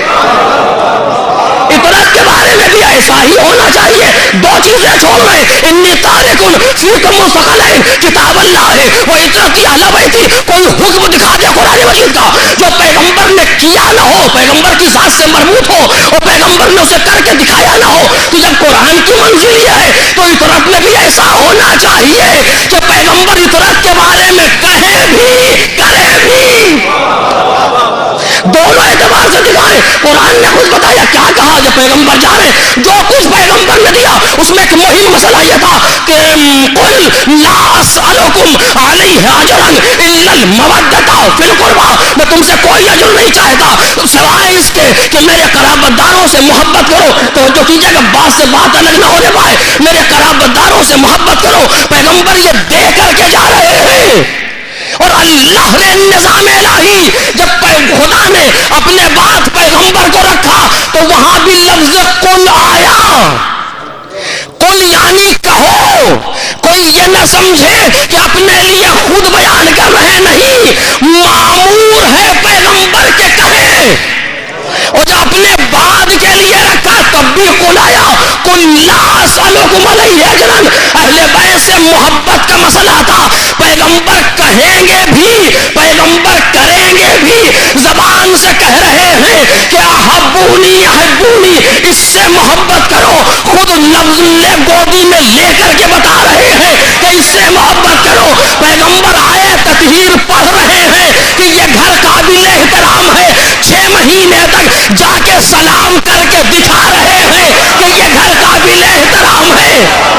اطرت کے بارے میں بھی ایسا ہی ہونا چاہیے۔ دو چیزیں چھوڑ رہے، انی تارکن فیکم الثقلین کتاب اللہ ہے وہ عترتی اہل بیتی۔ کوئی حکم دکھا دے قرآن مجید کا جو پیغمبر نے کیا نہ ہو، پیغمبر کی ذات سے مربوط ہو اور پیغمبر نے اسے کر کے دکھایا نہ ہو، تو جب قرآن کی منزل یہ ہے تو اطرت میں بھی ایسا ہونا چاہیے کہ پیغمبر اطرت کے بارے میں کہے بھی کرے بھی، دونوں اعتبار سے دکھائے۔ قرآن نے خود بتایا کیا کہا جب پیغمبر جا رہے، جو کچھ پیغمبر نے دیا اس میں ایک مہم مسئلہ یہ تھا کہ قل لا اسألکم علیہ اجرا الا المودۃ فی القربى، میں تم سے کوئی اجر نہیں چاہتا سوائے اس کے کہ میرے قرابت داروں سے محبت کرو۔ توجہ کیجئے کہ بات سے بات الگ نہ ہونے پائے، میرے قرابت داروں سے محبت کرو۔ پیغمبر یہ دے کر کے جا رہے ہیں، اور اللہ نے نظام الہی جب خدا نے اپنے بات پیغمبر کو رکھا تو وہاں بھی لفظ قل آیا۔ قل یعنی کہو، کوئی یہ نہ سمجھے کہ اپنے لیے خود بیان کر رہے، نہیں، مامور ہے پیغمبر کے کہیں، اور جب اپنے بعد کے لیے رکھا تب بھی قل آیا۔ قل لا اسألکم علیہ اجرا، اہل بیت سے محبت کا مسئلہ تھا، پیغمبر کہیں گے بھی، پیغمبر کریں گے بھی، زبان سے کہہ رہے ہیں کہ احبونی احبونی، اس سے محبت کرو، خود لفظ لے گودی میں لے کر کے بتا رہے ہیں کہ اس سے محبت کرو۔ پیغمبر آئے تطہیر پڑھ رہے ہیں کہ یہ گھر قابل احترام ہے، چھ مہینے تک جا کے سلام کر کے دکھا رہے ہیں کہ یہ گھر قابل احترام ہے۔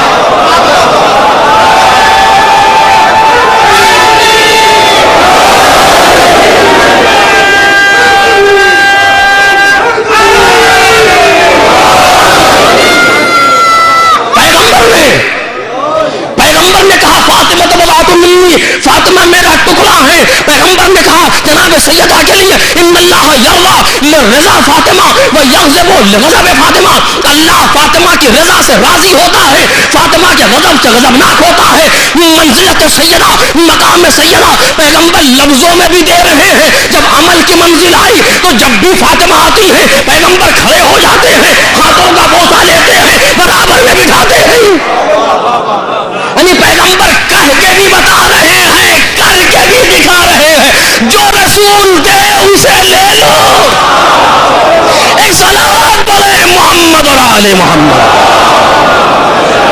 پیغمبر نے کہا فاطمہ بضعۃ منی، فاطمہ میرا ٹکڑا ہے۔ پیغمبر نے کہا جناب سیدہ کے لیے ان اللہ یرضی لرضا فاطمہ و یغضب لغضب فاطمہ، اللہ فاطمہ کی رضا سے راضی ہوتا ہے، فاطمہ کے غضب سے غضبناک ہوتا ہے۔ منزلت سیدہ، مقام سیدہ پیغمبر لفظوں میں بھی دے رہے ہیں، جب عمل کی منزل آئی تو جب بھی فاطمہ آتی ہے پیغمبر کھڑے ہو جاتے ہیں، ہاتھوں کا بوسہ لیتے ہیں، برابر میں بٹھاتے ہیں۔ یعنی پیغمبر کہہ کے بھی بتا رہے ہیں، کر کے بھی دکھا رہے ہیں، جو رسول دے اسے لے لو۔ ایک صلوات پڑھے محمد اور آل محمد۔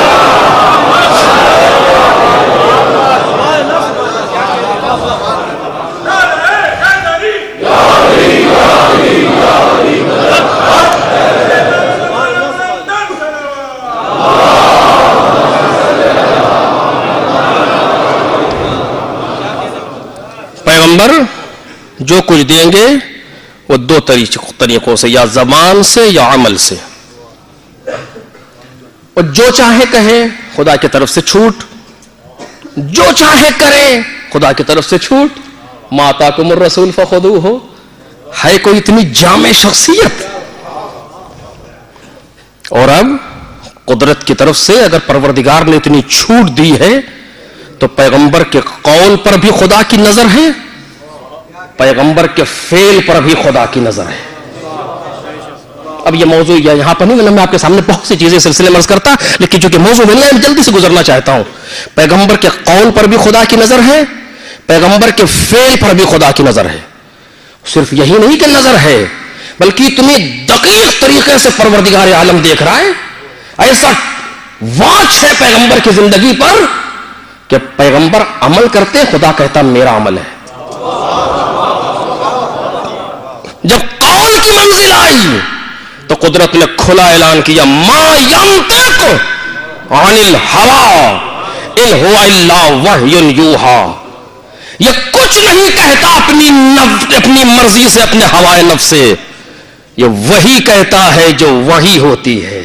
पैगंबर जो कुछ देंगे वो दो तरीकों से, या जबान से या अमल से। और जो चाहे कहे खुदा की तरफ से छूट, जो चाहे करे खुदा की तरफ से छूट। माता कुमुर रसूल फखुदू हो, है कोई इतनी जामे शख्सियत। और अब कुदरत की तरफ से अगर परवरदिगार ने इतनी छूट दी है तो पैगंबर के कौल पर भी खुदा की नजर है, पैगंबर के फेल पर भी खुदा की नजर है। अब ये मौजू यहां पर नहीं, मतलब मैं आपके सामने बहुत सी चीजें सिलसिले मर्ज करता, लेकिन चूंकि मौजू में नहीं है, मैं जल्दी से गुजरना चाहता हूं। पैगंबर के कौल पर भी खुदा की नजर है, पैगंबर के फेल पर भी खुदा की नजर है। सिर्फ यही नहीं कि नजर है, बल्कि इतनी दकीक तरीके से परवरदिगार आलम देख रहा है। ऐसा वाच है पैगंबर की जिंदगी पर कि पैगंबर अमल करते, खुदा कहता मेरा अमल है। जब कौल की मंजिल आई तो कुदरत ने खुला ऐलान किया, मा यंतिक अनिल हवा इन हुवा इल्ला वह्युन यूहा। ये कुछ नहीं कहता अपनी नफ, अपनी मर्जी से, अपने हवाए नफ्स से, ये वही कहता है जो वही होती है।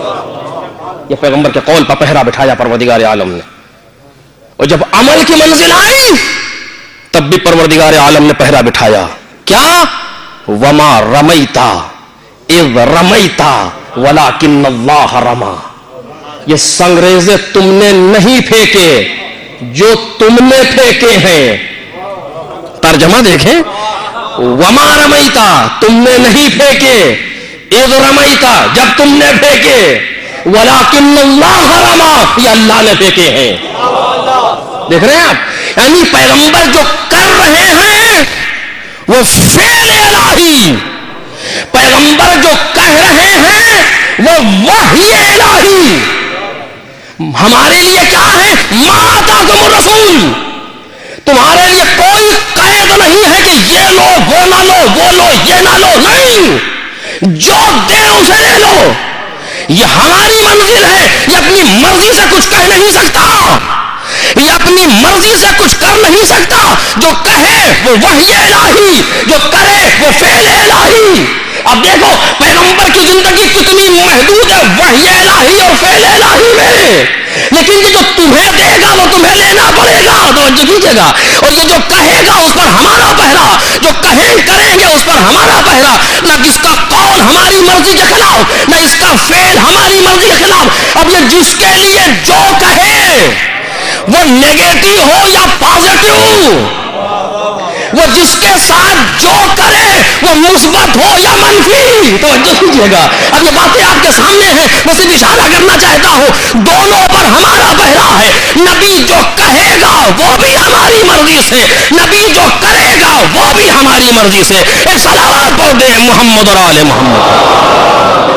ये पैगंबर के कौल पर पहरा बिठाया परवरदिगार आलम ने। और जब अमल की मंजिल आई तब भी परवरदिगार आलम ने पहरा बिठाया। क्या? वमा रमैता इज़ रमैता वलाकिन्नल्लाह रमा। ये संगरेज़े तुमने नहीं फेंके जो तुमने फेंके हैं। तर्जमा देखें, वमा रमैता तुमने नहीं फेंके, इज़ रमैता जब तुमने फेंके, वलाकिन्नल्लाह रमा ये अल्लाह ने फेंके हैं। देख रहे हैं आप? यानी पैगंबर जो कर रहे हैं वो फेल इलाही, पैगंबर जो कह रहे हैं वो वही इलाही। हमारे लिए क्या है? माता कुमुर रसूल। तुम्हारे लिए कोई कैद नहीं है कि ये लो वो ना लो, वो लो ये ना लो, नहीं, जो दे उसे ले लो। ये हमारी मंजिल है। ये अपनी मर्जी से कुछ कह नहीं सकता, ये अपनी मर्जी से कुछ कर नहीं सकता। जो कहे वो वही इलाही, जो करे वो फेल इलाही। अब देखो पैगंबर की जिंदगी कितनी महदूद है वही इलाही और फेल इलाही में, लेकिन ये जो तुम्हें देगा वो तुम्हें लेना पड़ेगा, तो कीजिएगा। और ये जो कहेगा उस पर हमारा पहरा, जो कहे करेंगे उस पर हमारा पहरा। ना किसका कौल हमारी मर्जी के खिलाफ, ना इसका फेल हमारी मर्जी के खिलाफ। अब ये जिसके लिए जो कहे वो नेगेटिव हो या पॉजिटिव, वो जिसके साथ जो करे वो मुस्बत हो या मनफी, तो कीजिएगा। अब ये बातें आपके सामने हैं, मैं सिर्फ इशारा करना चाहता हूं, दोनों पर हमारा पहरा है। नबी जो कहेगा वो भी हमारी मर्जी से, नबी जो करेगा वो भी हमारी मर्जी से। एक सलावत पढ़ दे मोहम्मद और आले मोहम्मद।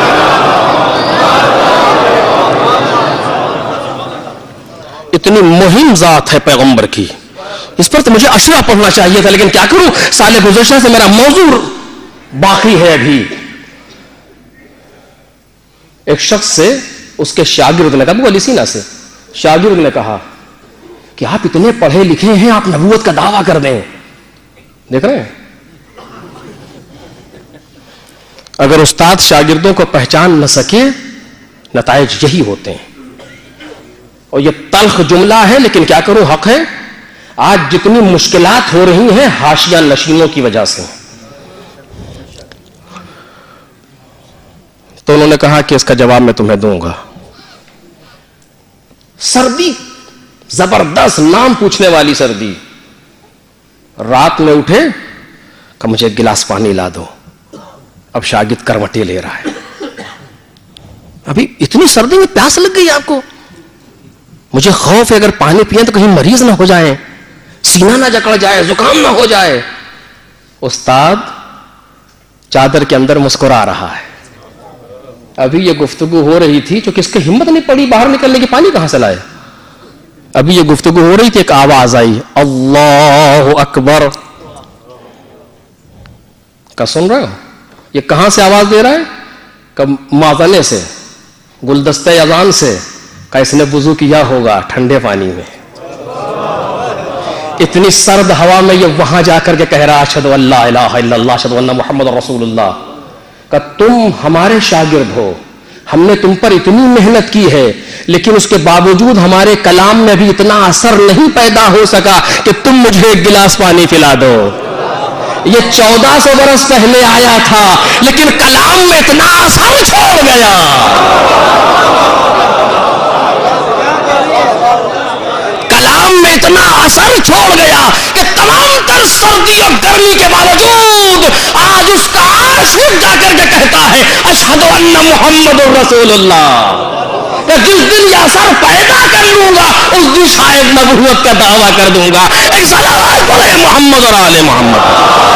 इतनी मुहिम जात है पैगंबर की, इस पर तो मुझे अशरा पढ़ना चाहिए था, लेकिन क्या करूं, साले गुज़श्ता से मेरा मौजू बाकी है। अभी एक शख्स से उसके शागिर्द ने कहा, वो अली सीना से शागिर्द ने कहा कि आप इतने पढ़े लिखे हैं, आप नबूवत का दावा कर दें। देख रहे हैं, अगर उस्ताद शागिर्दों को पहचान न सके नताइज यही होते हैं। और ये तल्ख जुमला है, लेकिन क्या करूं, हक है। आज जितनी मुश्किलात हो रही हैं हाशिया नशीनों की वजह से। तो उन्होंने कहा कि इसका जवाब मैं तुम्हें दूंगा। सर्दी, जबरदस्त नाम पूछने वाली सर्दी। रात में उठे कि मुझे एक गिलास पानी ला दो। अब शागिर्द करवटें ले रहा है। अभी इतनी सर्दी में प्यास लग गई आपको, मुझे खौफ है अगर पानी पिए तो कहीं मरीज ना हो जाए, सीना ना जकड़ जाए, जुकाम ना हो जाए। उस्ताद चादर के अंदर मुस्कुरा रहा है। अभी ये गुफ्तगू हो रही थी, जो किसकी हिम्मत नहीं पड़ी बाहर निकलने की, पानी कहां से लाए। अभी ये गुफ्तगू हो रही थी, एक आवाज आई, अल्लाहु अकबर। क्या सुन रहे हो? ये कहां से आवाज दे रहा है? कब माज़ने से, गुलदस्ते अजान से। का इसने वुजू किया होगा ठंडे पानी में। اتنی سرد ہوا میں یہ وہاں جا کر کے کہہ رہا اشہد ان لا الہ الا اللہ اشہد ان محمد رسول اللہ کہ تم ہمارے شاگرد ہو، ہم نے تم پر اتنی محنت کی ہے لیکن اس کے باوجود ہمارے کلام میں بھی اتنا اثر نہیں پیدا ہو سکا کہ تم مجھے ایک گلاس پانی پلا دو۔ یہ چودہ سو برس پہلے آیا تھا لیکن کلام میں اتنا اثر چھوڑ گیا، کلام میں اتنا اثر چھوڑ گیا کہ تمام تر سردی اور گرمی کے باوجود آج اس کا عاشق جا کر کے کہتا ہے اشہد ان محمد رسول اللہ، کہ جس دن یہ اثر پیدا کر لوں گا اس دن شاید نبوت کا دعویٰ کر دوں گا۔ ایک صلوات پڑھے محمد اور آل محمد۔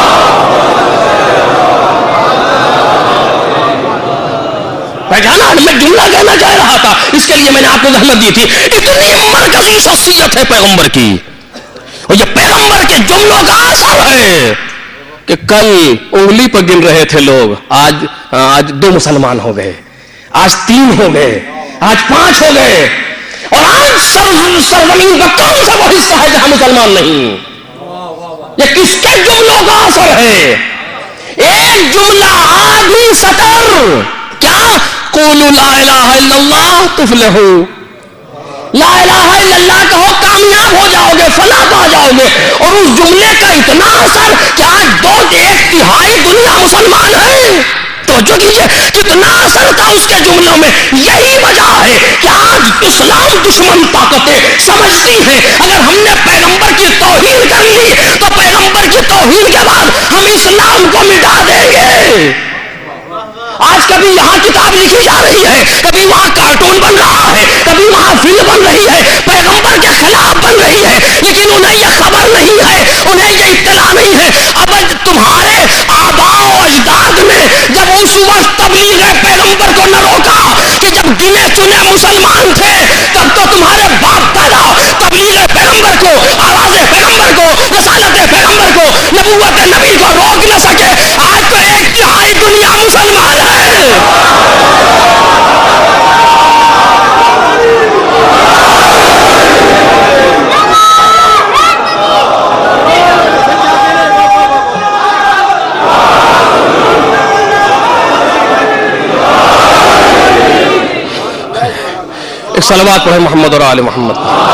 پہچانا؟ میں جملہ کہنا چاہ رہا تھا، اس کے لیے میں نے آپ کو زحمت دی تھی۔ اتنی مرکزی شخصیت ہے پیغمبر کی، اور یہ پیغمبر کے جملوں کا اثر ہے کہ کل انگلی پر گن رہے تھے لوگ، آج آج دو مسلمان ہو گئے، آج تین ہو گئے، آج پانچ ہو گئے، اور آج سرزمین کا کون سا وہ حصہ ہے جہاں مسلمان نہیں؟ یہ کس کے جملوں کا اثر ہے؟ ایک جملہ آدمی سطر، کیا؟ قولوا لا الہ الا اللہ تفلحوا، لا الہ الا اللہ کہو کامیاب ہو جاؤ گے، فلاح پا جاؤ گے۔ اور اس جملے کا اتنا اثر کہ آج دو ایک تہائی دنیا مسلمان ہے۔ توجہ کیجئے کتنا اثر تھا اس کے جملوں میں۔ یہی وجہ ہے کہ آج اسلام دشمن طاقتیں سمجھتی ہیں اگر ہم نے پیغمبر کی توہین کر لی تو پیغمبر کی توہین کے بعد ہم اسلام کو مٹا دیں گے۔ آج کبھی یہاں کتاب لکھی جا رہی ہے، کبھی وہاں کارٹون بن رہا ہے، کبھی وہاں فلم بن رہی ہے، پیغمبر کے خلاف بن رہی ہے، لیکن انہیں یہ خبر نہیں ہے، انہیں یہ اطلاع نہیں ہے۔ اب تمہارے آباء و اجداد نے جب اس وقت تبلیغ پیغمبر کو نہ روکا کہ جب گنے چنے مسلمان تھے، تب تو تمہارے باپ دادا تبلیغ پیغمبر کو، آواز پیغمبر کو، رسالت پیغمبر کو، نبوت نبی کو روک نہ سکے۔ آج تو ایک تہائی دنیا مسلمان ہے۔ ایک صلوات پڑھے محمد اور آل محمد۔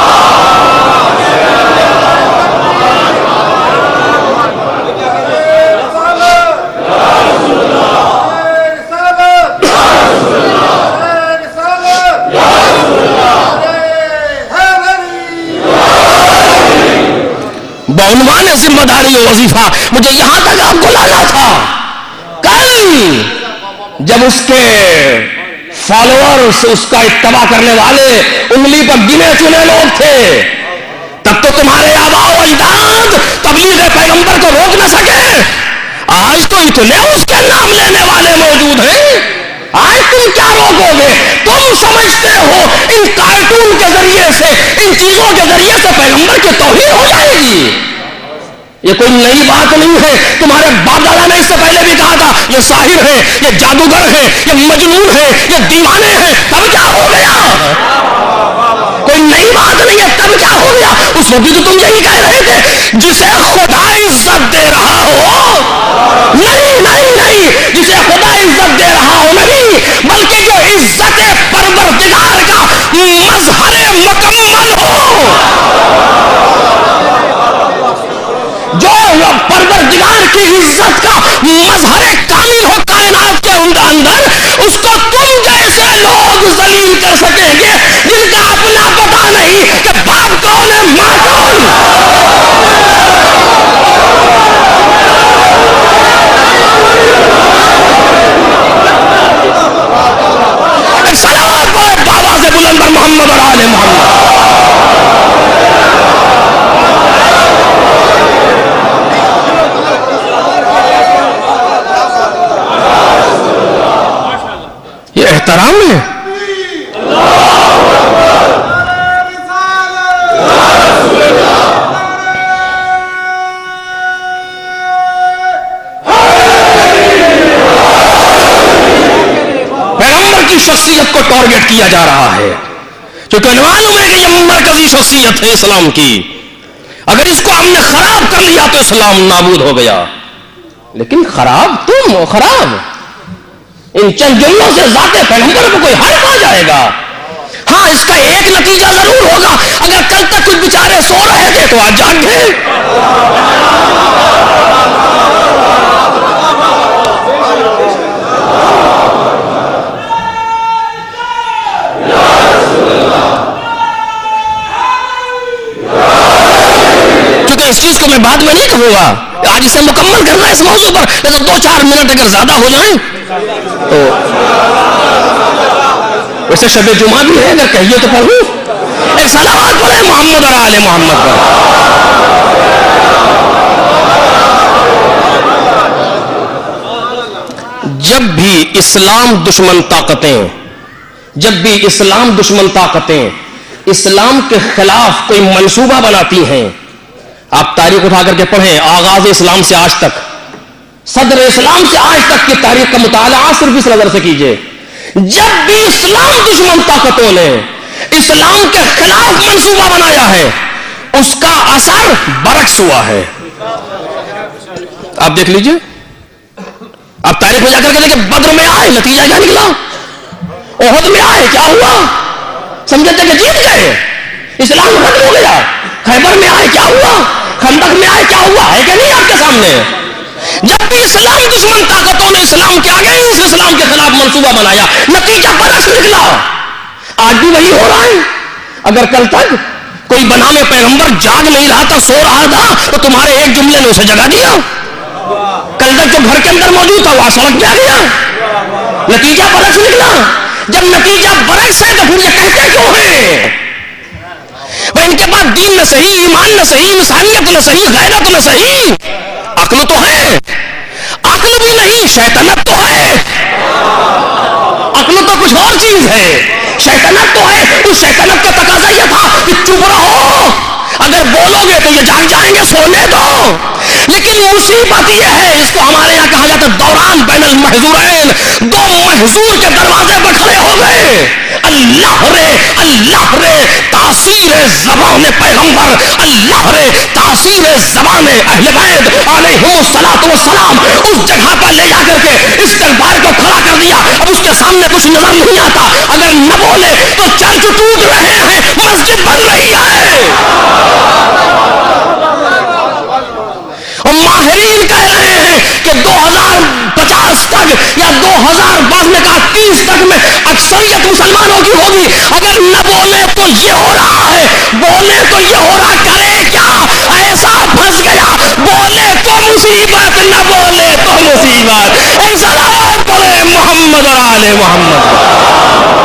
بعنوان ذمہ داری و وظیفہ مجھے یہاں تک آپ کو لانا تھا۔ کل جب اس کے فالوورز، اس کا اتباع کرنے والے انگلی پر گنے چنے لوگ تھے، تب تو تمہارے آباء و اجداد تبلیغ پیغمبر کو روک نہ سکے۔ آج تو اتنے اس کے نام لینے والے موجود ہیں، آج تم کیا روکو گے؟ تم سمجھتے ہو ان کارٹون کے ذریعے سے، ان چیزوں کے ذریعے سے پیغمبر کی توہین ہو جائے گی؟ یہ کوئی نئی بات نہیں ہے، تمہارے باپ دادا نے اس سے پہلے بھی کہا تھا یہ ساحر ہے، یہ جادوگر ہے، یہ مجنون ہے، یہ دیوانے ہیں۔ تب کیا ہو گیا؟ کوئی نئی بات نہیں ہے، تب کیا ہو گیا؟ اس وقت تو تم یہی کہہ رہے تھے جسے خدا عزت دے رہا ہو، نہیں نہیں نہیں، جسے خدا عزت دے رہا ہو نہیں، بلکہ جو عزت پروردگار کا مظہر مکمل ہو، جو پروردگار کی عزت کا مظہر کامل ہو کائنات کے اندر، اس کو تم جیسے لوگ ذلیل کر سکیں گے جن کا اپنا پتہ نہیں کہ باپ کون ہے ماں کون۔ صلوات پڑھے بابا سے بلند پر محمد اور آل محمد۔ یہ احترام ہے۔ پیغمبر کی شخصیت کو ٹارگٹ کیا جا رہا ہے، کیونکہ معلوم ہے کہ یہ مرکزی شخصیت ہے اسلام کی۔ اگر اس کو ہم نے خراب کر لیا تو اسلام نابود ہو گیا. لیکن خراب تم ہو، خراب ان چند جملوں سے ذات پیغمبر کو کوئی حرف آ جائے گا. ہاں اس کا ایک نتیجہ ضرور ہوگا، اگر کل تک کچھ بیچارے سو رہے تھے تو آج جاگ گئے. کیونکہ اس چیز کو میں بعد میں نہیں کہوں گا، آج اسے مکمل کرنا ہے اس موضوع پر، لیکن دو چار منٹ اگر زیادہ ہو جائیں تو ویسے شب جمعہ بھی ہے، اگر کہیے تو پڑھوں. ایک صلوات پڑھیں محمد اور آل محمد پر. جب بھی اسلام دشمن طاقتیں جب بھی اسلام دشمن طاقتیں اسلام کے خلاف کوئی منصوبہ بناتی ہیں، آپ تاریخ اٹھا کر کے پڑھیں، آغاز اسلام سے آج تک، صدر اسلام سے آج تک کی تاریخ کا مطالعہ صرف اس نظر سے کیجئے. جب بھی اسلام دشمن طاقتوں نے اسلام کے خلاف منصوبہ بنایا ہے، اس کا اثر برعکس ہوا ہے. آپ دیکھ لیجئے، آپ تاریخ میں جا کر کے دیکھیں، بدر میں آئے نتیجہ کیا نکلا، احد میں آئے کیا ہوا، سمجھتے کہ جیت گئے، اسلام ختم ہو گیا. خیبر میں آئے کیا ہوا، خندق میں آئے کیا ہوا، ہے کہ نہیں آپ کے سامنے. جب بھی اسلام دشمن طاقتوں نے اسلام کے آگے اس اسلام کے خلاف منصوبہ بنایا، نتیجہ برعکس نکلا. آج بھی وہی ہو رہا ہے. اگر کل تک کوئی بنام پیغمبر جاگ نہیں رہا تھا، سو رہا تھا، تو تمہارے ایک جملے نے اسے جگا دیا. کل تک جو گھر کے اندر موجود تھا وہ سڑک پہ آ گیا، نتیجہ برعکس نکلا. جب نتیجہ برعکس ہے تو پھر یہ کہتے کیوں ہیں؟ وہ ان کے پاس دین نہ صحیح، ایمان نہ صحیح، انسانیت نہ صحیح، غیرت نہ صحیح. عقل تو ہے، عقل بھی نہیں، شیطنت تو ہے. عقل تو کچھ اور چیز ہے، شیطنت تو ہے. اس شیطنت کا تقاضا یہ تھا کہ چپ رہو، اگر بولو گے تو یہ جاگ جائیں گے، سونے دو. لیکن مصیبت یہ ہے، اس کو ہمارے یہاں کہا جاتا ہے دوران بین المحظورین، دو محظور کے دروازے پر کھڑے ہو گئے. اللہ رے اللہ رے تاثیر زبان پیغمبر، اللہ رے تاثیر زبان اہل بیت علیہم الصلوۃ والسلام. اس جگہ پر لے جا کر کے اس دربار کو کھڑا کر دیا. اب اس کے سامنے کچھ نظر نہیں آتا، اگر نہ بولے تو چرچ ٹوٹ رہے ہیں، مسجد بن رہی ہے. اور ماہرین کہہ رہے ہیں کہ دو ہزار پچاس تک یا دو ہزار بعد میں کہا تیس تک میں اکثریت مسلمانوں کی ہوگی. اگر نہ بولے تو یہ ہو رہا ہے، بولے تو یہ ہو رہا. کرے کیا؟ ایسا پھنس گیا، بولے تو مصیبت، نہ بولے تو مصیبت. ایک صلوات پڑھے محمد اور آل محمد.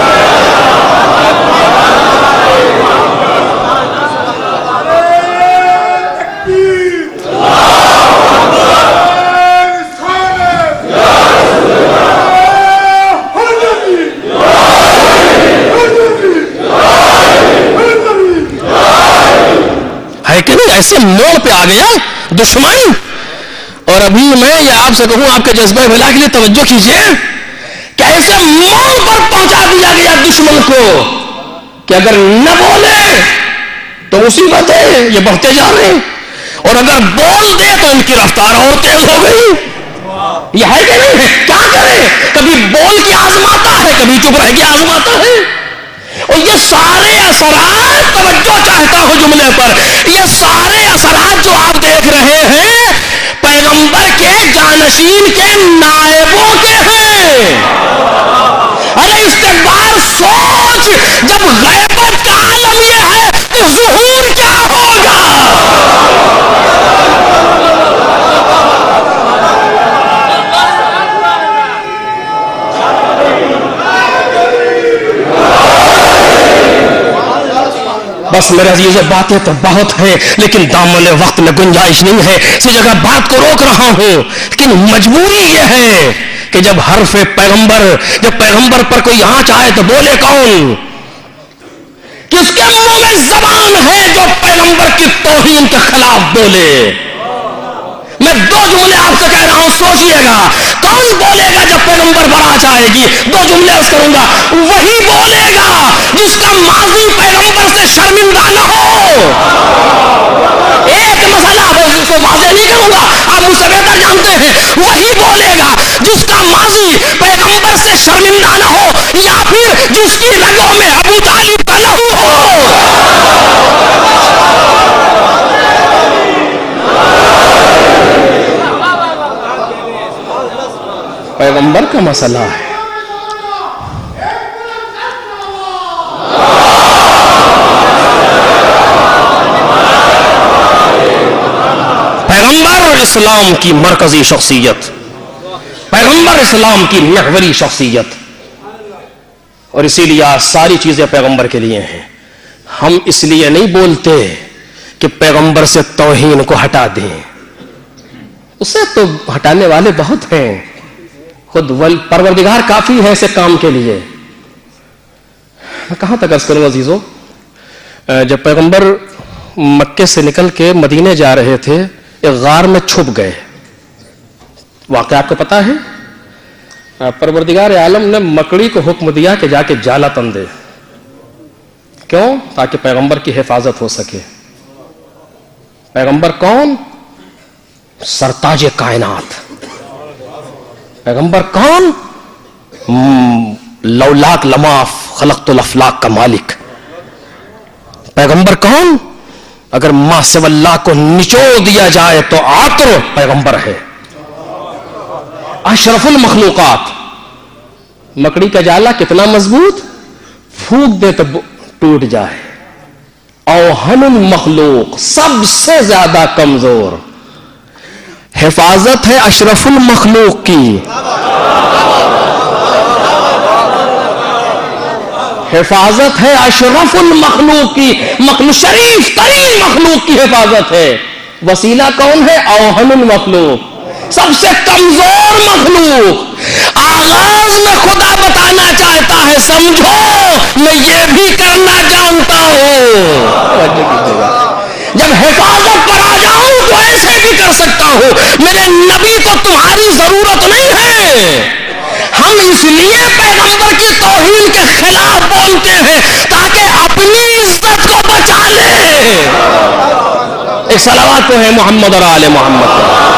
ہے کہ نہیں؟ ایسے موڑ پہ آ گیا دشمن. اور ابھی میں یہ آپ سے کہوں، آپ کے جذبہ بھلا کے لیے توجہ کیجئے کہ ایسے موڑ پر پہنچا دیا گیا دشمن کو کہ اگر نہ بولے تو مصیبت ہے، یہ بڑھتے جا رہے ہیں، اور اگر بول دے تو ان کی رفتار اور تیز ہو گئی. یہ ہے کہ نہیں ہے؟ کیا کرے؟ کبھی بول کے آزماتا ہے، کبھی چپ رہ کے آزماتا ہے. اور یہ سارے اثرات، توجہ چاہتا ہوں جملے پر، یہ سارے اثرات جو آپ دیکھ رہے ہیں پیغمبر کے جانشین کے نائبوں کے ہیں. ارے استقبال سوچ، جب غیبت کا عالم یہ ہے تو ظہور کیا ہوگا؟ بس میرے عزیز، باتیں تو بہت ہیں لیکن دامن وقت میں گنجائش نہیں ہے، اسی جگہ بات کو روک رہا ہوں. لیکن مجبوری یہ ہے کہ جب حرف پیغمبر، جب پیغمبر پر کوئی آنچ آئے تو بولے کون؟ کس کے منہ میں زبان ہے جو پیغمبر کی توہین کے خلاف بولے؟ میں دو جملے آپ سے کہہ رہا ہوں، سوچئے گا. کون بولے گا جب پیغمبر پر آنچ آئے گی؟ دو جملے عرض کروں گا. وہی بولے گا جس کا ماضی پیغمبر سے شرمندہ نہ ہو. بہتر جانتے ہیں وہی بولے گا جس کا ماضی پیغمبر سے شرمندہ نہ ہو یا پھر جس کی رگوں میں ابو طالب کا لہو ہو. پیغمبر کا مسئلہ ہے. پیغمبر اسلام کی مرکزی شخصیت، پیغمبر اسلام کی محوری شخصیت، اور اسی لیے آج ساری چیزیں پیغمبر کے لیے ہیں. ہم اس لیے نہیں بولتے کہ پیغمبر سے توہین کو ہٹا دیں، اسے تو ہٹانے والے بہت ہیں، خود پروردگار کافی ہے ایسے کام کے لیے. میں کہاں تک عرض کروں عزیزو، جب پیغمبر مکے سے نکل کے مدینے جا رہے تھے ایک غار میں چھپ گئے. واقعہ آپ کو پتا ہے، پروردگار عالم نے مکڑی کو حکم دیا کہ جا کے جالا تن دے. کیوں؟ تاکہ پیغمبر کی حفاظت ہو سکے. پیغمبر کون؟ سرتاج کائنات. پیغمبر کون؟ لولاک لما خلقت الافلاک کا مالک. پیغمبر کون؟ اگر ماں سے اللہ کو نچوڑ دیا جائے تو آتر پیغمبر ہے. اشرف المخلوقات. مکڑی کا جالا کتنا مضبوط، پھونک دے تو ٹوٹ جائے. اوہن المخلوق، سب سے زیادہ کمزور. حفاظت ہے اشرف المخلوق کی. حفاظت ہے اشرف المخلوق کی، مخلوق شریف ترین مخلوق کی حفاظت ہے. وسیلہ کون ہے؟ اوہن المخلوق، سب سے کمزور مخلوق. آغاز میں خدا بتانا چاہتا ہے سمجھو میں یہ بھی کرنا جانتا ہوں. جب حفاظت پر آ جاؤں تو ایسے بھی کر سکتا ہوں. میرے نبی کو تمہاری ضرورت نہیں ہے. ہم اس لیے پیغمبر کی توہین کے خلاف بولتے ہیں تاکہ اپنی عزت کو بچا لیں. ایک صلوات تو ہے محمد اور آل محمد.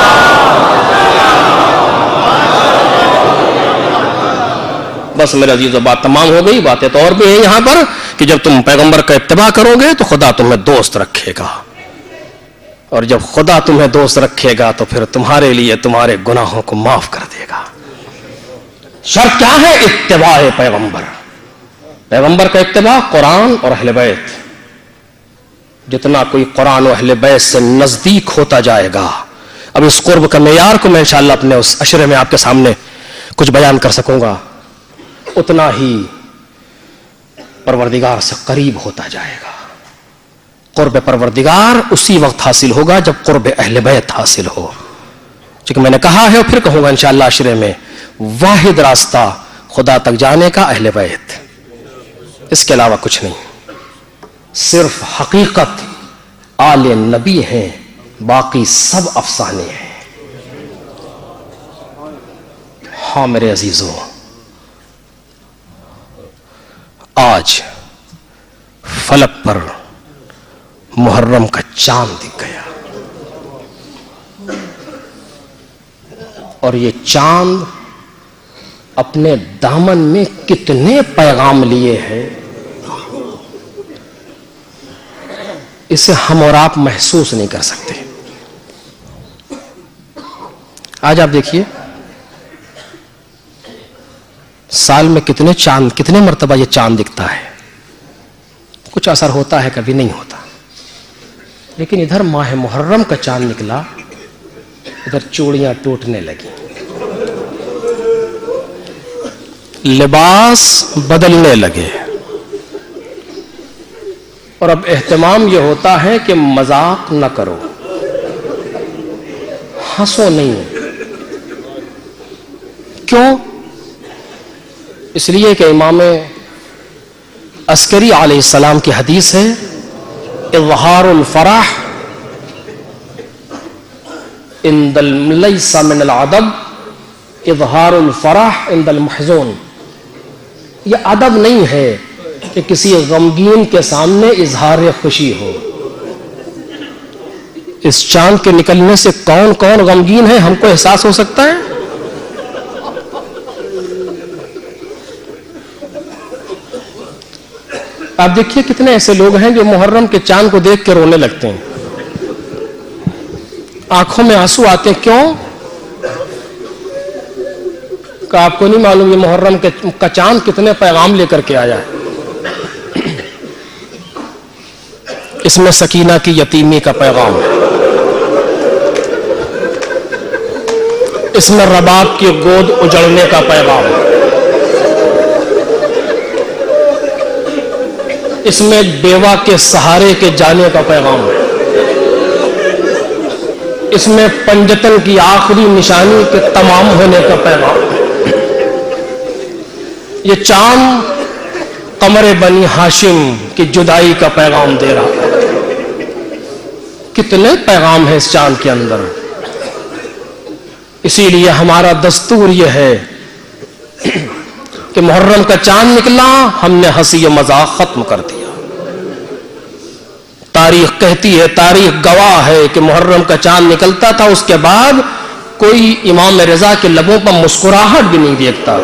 بس میرے عزیزو بات تمام ہو گئی. باتیں تو اور بھی ہیں یہاں پر کہ جب تم پیغمبر کا اتباع کرو گے تو خدا تمہیں دوست رکھے گا، اور جب خدا تمہیں دوست رکھے گا تو پھر تمہارے لیے تمہارے گناہوں کو معاف کر دے گا. شرط کیا ہے؟ اتباع پیغمبر. پیغمبر کا اتباع قرآن اور اہل بیت. جتنا کوئی قرآن و اہل بیت سے نزدیک ہوتا جائے گا، اب اس قرب کا معیار کو میں انشاءاللہ اپنے اس عشرے میں آپ کے سامنے کچھ بیان کر سکوں گا، اتنا ہی پروردگار سے قریب ہوتا جائے گا. قرب پروردگار اسی وقت حاصل ہوگا جب قرب اہل بیت حاصل ہو. چونکہ میں نے کہا ہے اور پھر کہوں گا انشاءاللہ عشرے میں، واحد راستہ خدا تک جانے کا اہل بیت، اس کے علاوہ کچھ نہیں. صرف حقیقت آل نبی ہیں، باقی سب افسانے ہیں. ہاں میرے عزیزوں، آج فلک پر محرم کا چاند دکھ گیا، اور یہ چاند اپنے دامن میں کتنے پیغام لیے ہیں اسے ہم اور آپ محسوس نہیں کر سکتے. آج آپ دیکھیے سال میں کتنے چاند، کتنے مرتبہ یہ چاند دکھتا ہے. کچھ اثر ہوتا ہے، کبھی نہیں ہوتا. لیکن ادھر ماہ محرم کا چاند نکلا، ادھر چوڑیاں ٹوٹنے لگی، لباس بدلنے لگے، اور اب اہتمام یہ ہوتا ہے کہ مذاق نہ کرو، ہنسو نہیں. کیوں؟ اس لیے کہ امام عسکری علیہ السلام کی حدیث ہے، اظہار الفرح عند لیس من العدب اظہار الفرح عند المحزون. یہ ادب نہیں ہے کہ کسی غمگین کے سامنے اظہار خوشی ہو. اس چاند کے نکلنے سے کون کون غمگین ہے ہم کو احساس ہو سکتا ہے؟ آپ دیکھیے کتنے ایسے لوگ ہیں جو محرم کے چاند کو دیکھ کے رونے لگتے ہیں، آنکھوں میں آنسو آتے ہیں. کیوں؟ کہ آپ کو نہیں معلوم یہ محرم کا چاند کتنے پیغام لے کر کے آیا ہے. اس میں سکینہ کی یتیمی کا پیغام، اس میں رباب کی گود اجڑنے کا پیغام، اس میں بیوہ کے سہارے کے جانے کا پیغام، اس میں پنجتن کی آخری نشانی کے تمام ہونے کا پیغام. یہ چاند قمر بنی ہاشم کی جدائی کا پیغام دے رہا ہے. کتنے پیغام ہیں اس چاند کے اندر. اسی لیے ہمارا دستور یہ ہے کہ محرم کا چاند نکلا ہم نے ہنسی و مذاق ختم کر دیا. تاریخ کہتی ہے، تاریخ گواہ ہے کہ محرم کا چاند نکلتا تھا، اس کے بعد کوئی امام رضا کے لبوں پر مسکراہٹ بھی نہیں دیکھتا.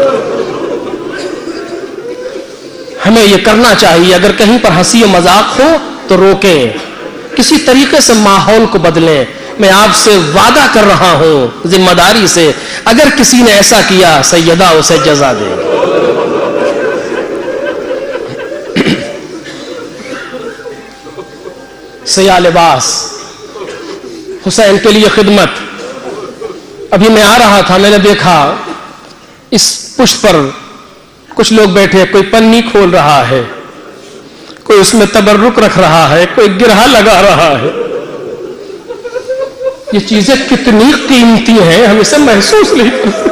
ہمیں یہ کرنا چاہیے، اگر کہیں پر ہنسی و مذاق ہو تو روکیں، کسی طریقے سے ماحول کو بدلیں. میں آپ سے وعدہ کر رہا ہوں ذمہ داری سے، اگر کسی نے ایسا کیا سیدہ اسے جزا دے. سیاہ لباس، حسین کے لیے خدمت. ابھی میں آ رہا تھا، میں نے دیکھا اس پشت پر کچھ لوگ بیٹھے، کوئی پنی کھول رہا ہے، کوئی اس میں تبرک رکھ رہا ہے، کوئی گرہا لگا رہا ہے. یہ چیزیں کتنی قیمتی ہیں ہم اسے محسوس نہیں کرتے.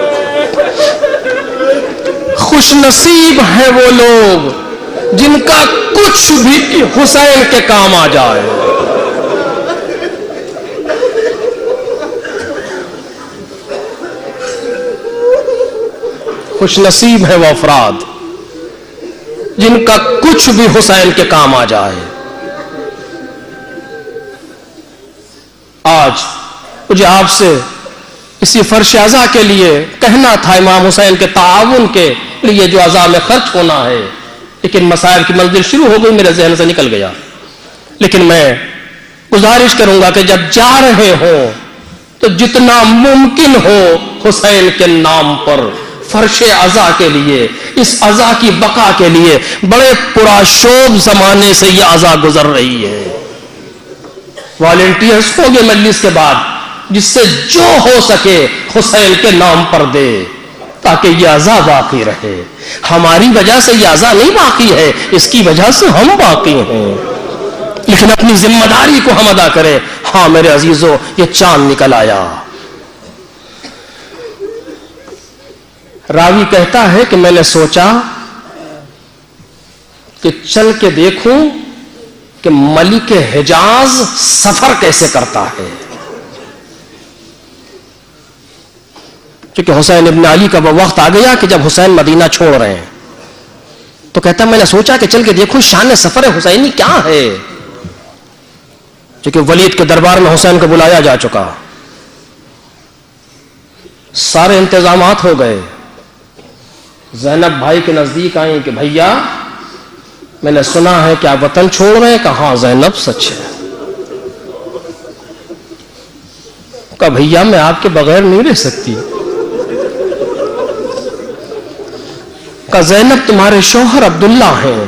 خوش نصیب ہیں وہ لوگ جن کا کچھ بھی حسین کے کام آ جائے. خوش نصیب ہیں وہ افراد جن کا کچھ بھی حسین کے کام آ جائے. آج مجھے آپ سے اسی فرش عزا کے لیے کہنا تھا، امام حسین کے تعاون کے لیے جو عزا میں خرچ ہونا ہے، لیکن مسائل کی منزل شروع ہو گئی، میرے ذہن سے نکل گیا. لیکن میں گزارش کروں گا کہ جب جا رہے ہوں تو جتنا ممکن ہو حسین کے نام پر فرش عزا کے لیے، اس عزا کی بقا کے لیے، بڑے پراشوب زمانے سے یہ عزا گزر رہی ہے. والنٹیئرز ہو گئے مجلس کے بعد، جس سے جو ہو سکے حسین کے نام پر دے تاکہ یہ عزا باقی رہے. ہماری وجہ سے یہ عزا نہیں باقی ہے، اس کی وجہ سے ہم باقی ہیں. لیکن اپنی ذمہ داری کو ہم ادا کریں. ہاں میرے عزیزو، یہ چاند نکل آیا. راوی کہتا ہے کہ میں نے سوچا کہ چل کے دیکھوں کہ ملک حجاز سفر کیسے کرتا ہے. کیونکہ حسین ابن علی کا وہ وقت آ گیا کہ جب حسین مدینہ چھوڑ رہے ہیں، تو کہتا میں نے سوچا کہ چل کے دیکھوں شان سفر حسینی کیا ہے. کیونکہ ولید کے دربار میں حسین کو بلایا جا چکا، سارے انتظامات ہو گئے. زینب بھائی کے نزدیک آئیں کہ بھیا میں نے سنا ہے کہ آپ وطن چھوڑ رہے ہیں. کہا زینب سچ ہے. کہا بھیا میں آپ کے بغیر نہیں رہ سکتی. کہا زینب تمہارے شوہر عبداللہ ہیں.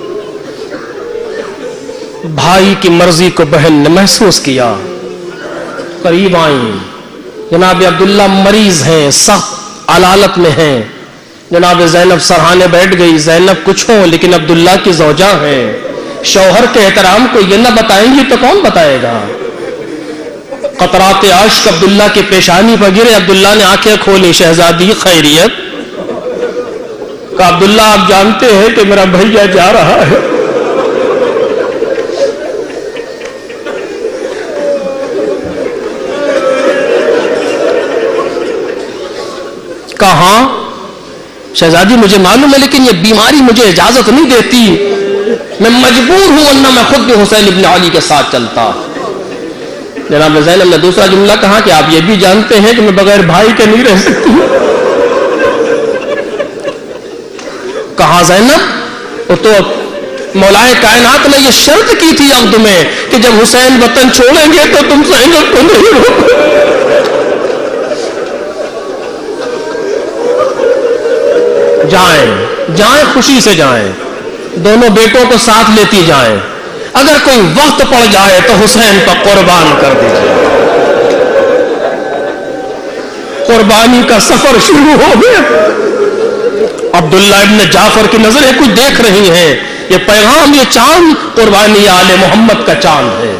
بھائی کی مرضی کو بہن نے محسوس کیا، قریب آئیں. جناب عبداللہ مریض ہیں، سخت علالت میں ہیں. جناب زینب سرہانے بیٹھ گئی. زینب کچھ ہو لیکن عبداللہ کی زوجہ ہیں، شوہر کے احترام کو یہ نہ بتائیں گی تو کون بتائے گا. قطرات عشق عبداللہ کی پیشانی پر گرے. عبداللہ نے آنکھیں کھولی. شہزادی خیریت؟ کہ عبداللہ آپ جانتے ہیں کہ میرا بھیا جا رہا ہے. کہاں؟ شہزادی مجھے معلوم ہے لیکن یہ بیماری مجھے اجازت نہیں دیتی. میں مجبور ہوں ورنہ میں خود بھی حسین ابن علی کے ساتھ چلتا. جناب زینب نے دوسرا جملہ کہا کہ آپ یہ بھی جانتے ہیں کہ میں بغیر بھائی کے نہیں رہ سکتی. کہا زینب وہ تو مولائے کائنات نے یہ شرط کی تھی عقد میں کہ جب حسین وطن چھوڑیں گے تو تم زینب کو نہیں روکو. جائیں جائیں خوشی سے جائیں, دونوں بیٹوں کو ساتھ لیتی جائیں, اگر کوئی وقت پڑ جائے تو حسین پر قربان کر دیجیے. قربانی کا سفر شروع ہو گیا. عبداللہ ابن جعفر کی نظریں کچھ دیکھ رہی ہیں, یہ پیغام, یہ چاند قربانی آل محمد کا چاند ہے.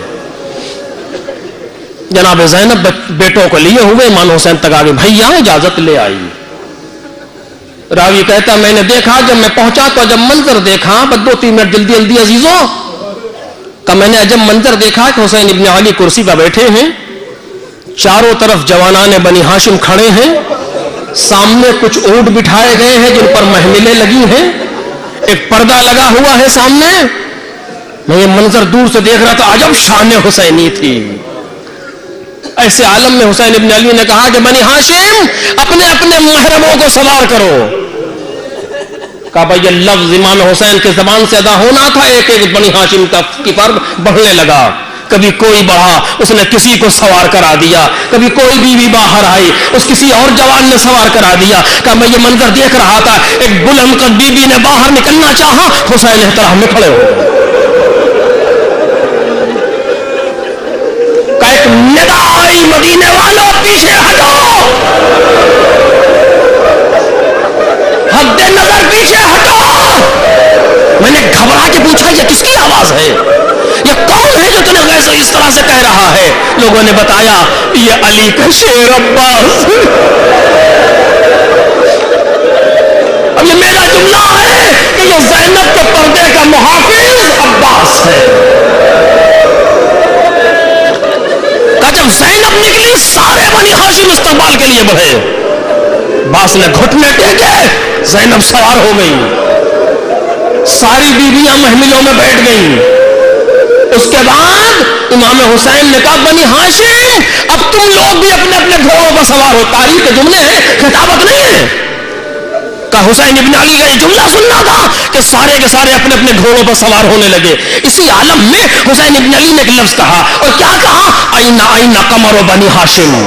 جناب زینب بیٹوں کو لیے ہوئے امام حسین تک آگے, بھیا اجازت لے آئی. راوی کہتا میں نے دیکھا, جب میں پہنچا تو جب منظر دیکھا, بس دو تین منٹ جلدی جلدی عزیزوں کا, میں نے جب منظر دیکھا کہ حسین ابن علی کرسی پر بیٹھے ہیں, چاروں طرف جوانان بنی ہاشم کھڑے ہیں, سامنے کچھ اونٹ بٹھائے گئے ہیں جن پر محملیں لگی ہیں, ایک پردہ لگا ہوا ہے سامنے. میں یہ منظر دور سے دیکھ رہا تھا, عجب شان حسینی تھی. ایسے عالم میں حسین ابن علی نے کہا کہ بنی ہاشم اپنے اپنے محرموں کو سوار کرو. کہا بھائی یہ لفظ امام حسین کے زبان سے ادا ہونا تھا. ایک ایک بنی ہاشم کی فرق بڑھنے لگا. کبھی کوئی بڑھا, اس نے کسی کو سوار کرا دیا, کبھی کوئی بیوی باہر آئی, اس کسی اور جوان نے سوار کرا دیا. کہا میں یہ منظر دیکھ رہا تھا, ایک بلند قد بیوی نے باہر نکلنا چاہا, حسین احترام میں کھڑے ہو گئے. کہ ایک ندا آئی, مدینے والوں پیچھے ہٹو, حد نظر پیچھے ہٹو. میں نے گھبرا کے پوچھا یہ کس کی آواز ہے, یہ کون ہے جو تمہیں ویسے اس طرح سے کہہ رہا ہے؟ لوگوں نے بتایا یہ علی کا شیر عباس. اب یہ میرا جملہ ہے کہ یہ زینب کے پردے کا محافظ عباس ہے. کہ جب زینب نکلی سارے بنی ہاشم استقبال کے لیے بڑھے. عباس نے گھٹنے ٹیکے, زینب سوار ہو گئی, ساری بیویاں محملوں میں بیٹھ گئیں. اس کے بعد امام حسین نے کہا بنی ہاشم اب تم لوگ بھی اپنے اپنے گھوڑوں پر سوار ہو. تاریخ کے جملے ہیں, خطابت نہیں ہے. کہ حسین ابن علی کا یہ جملہ سننا تھا کہ سارے کے سارے اپنے اپنے گھوڑوں پر سوار ہونے لگے. اسی عالم میں حسین ابن علی نے ایک لفظ کہا, اور کیا کہا, آئینہ آئینہ قمر بنی ہاشم.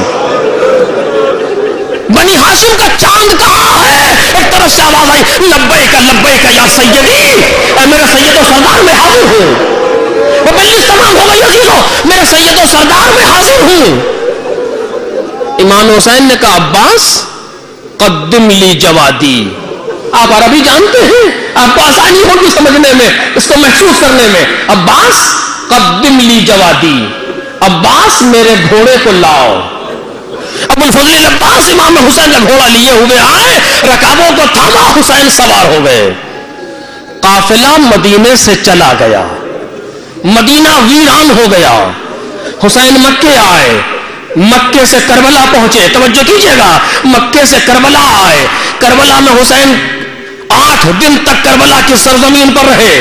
بنی ہاشم کا چاند کہاں ہے؟ ایک طرف سے آواز آئی لبیک لبیک یا سیدی, اے میرے سید و سردار میں حاضر ہوں. وہ مجلس تمام ہو گئی عزیزوں, میرے سید و سردار میں حاضر ہوں. امام حسین نے کہا عباس قدم لی جوادی. آپ عربی جانتے ہیں, آپ کو آسانی ہوگی سمجھنے میں, اس کو محسوس کرنے میں. عباس قدم لی جوادی, عباس میرے گھوڑے کو لاؤ. ابو الفضل عباس امام حسین کا گھوڑا لیے ہوئے آئے, رکابوں کو تھاما, حسین سوار ہو گئے. قافلہ مدینے سے چلا گیا, مدینہ ویران ہو گیا. حسین مکے آئے, مکے سے کربلا پہنچے. توجہ کیجئے گا, مکے سے کربلا آئے. کربلا میں حسین آٹھ دن تک کربلا کی سرزمین پر رہے.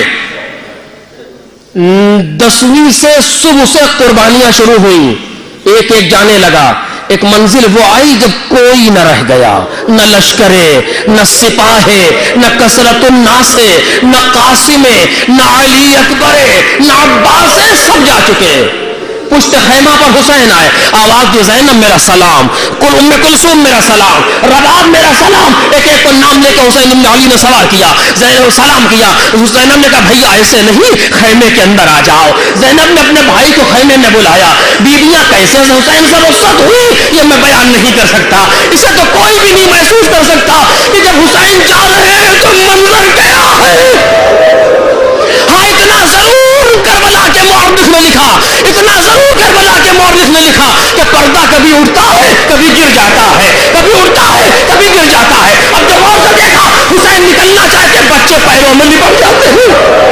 دسویں سے صبح سے قربانیاں شروع ہوئی, ایک ایک جانے لگا. ایک منزل وہ آئی جب کوئی نہ رہ گیا, نہ لشکرے, نہ سپاہے, نہ کثرت الناسے, نہ قاسمے, نہ علی اکبرے, نہ عباسے, سب جا چکے. پشت خیمہ پر حسین آئے, آواز دی زینب میرا سلام, کل ام کلثوم میرا سلام, رباب میرا سلام. ایک ایک کو نام لے کے حسین ابن علی نے سوار کیا, زینب سلام کیا. زینب نے کہا بھیا ایسے نہیں, خیمے کے اندر آ جاؤ. زینب نے اپنے بھائی کو خیمے میں بلایا. بیویاں کیسے حسین سے رخصت ہوئی یہ میں بیان نہیں کر سکتا, اسے تو کوئی بھی نہیں محسوس کر سکتا کہ جب حسین جا رہے ہیں تو منظر کیا ہے. ہاں اتنا ضرور کربلا کے مورخ نے لکھا, اتنا ضرور کربلا کے مورخ نے لکھا کہ پردہ کبھی اٹھتا ہے کبھی گر جاتا ہے, کبھی اٹھتا ہے کبھی گر جاتا ہے. اب جب اور سے دیکھا حسین نکلنا چاہتے, بچے پیروں میں لپٹ جاتے ہیں.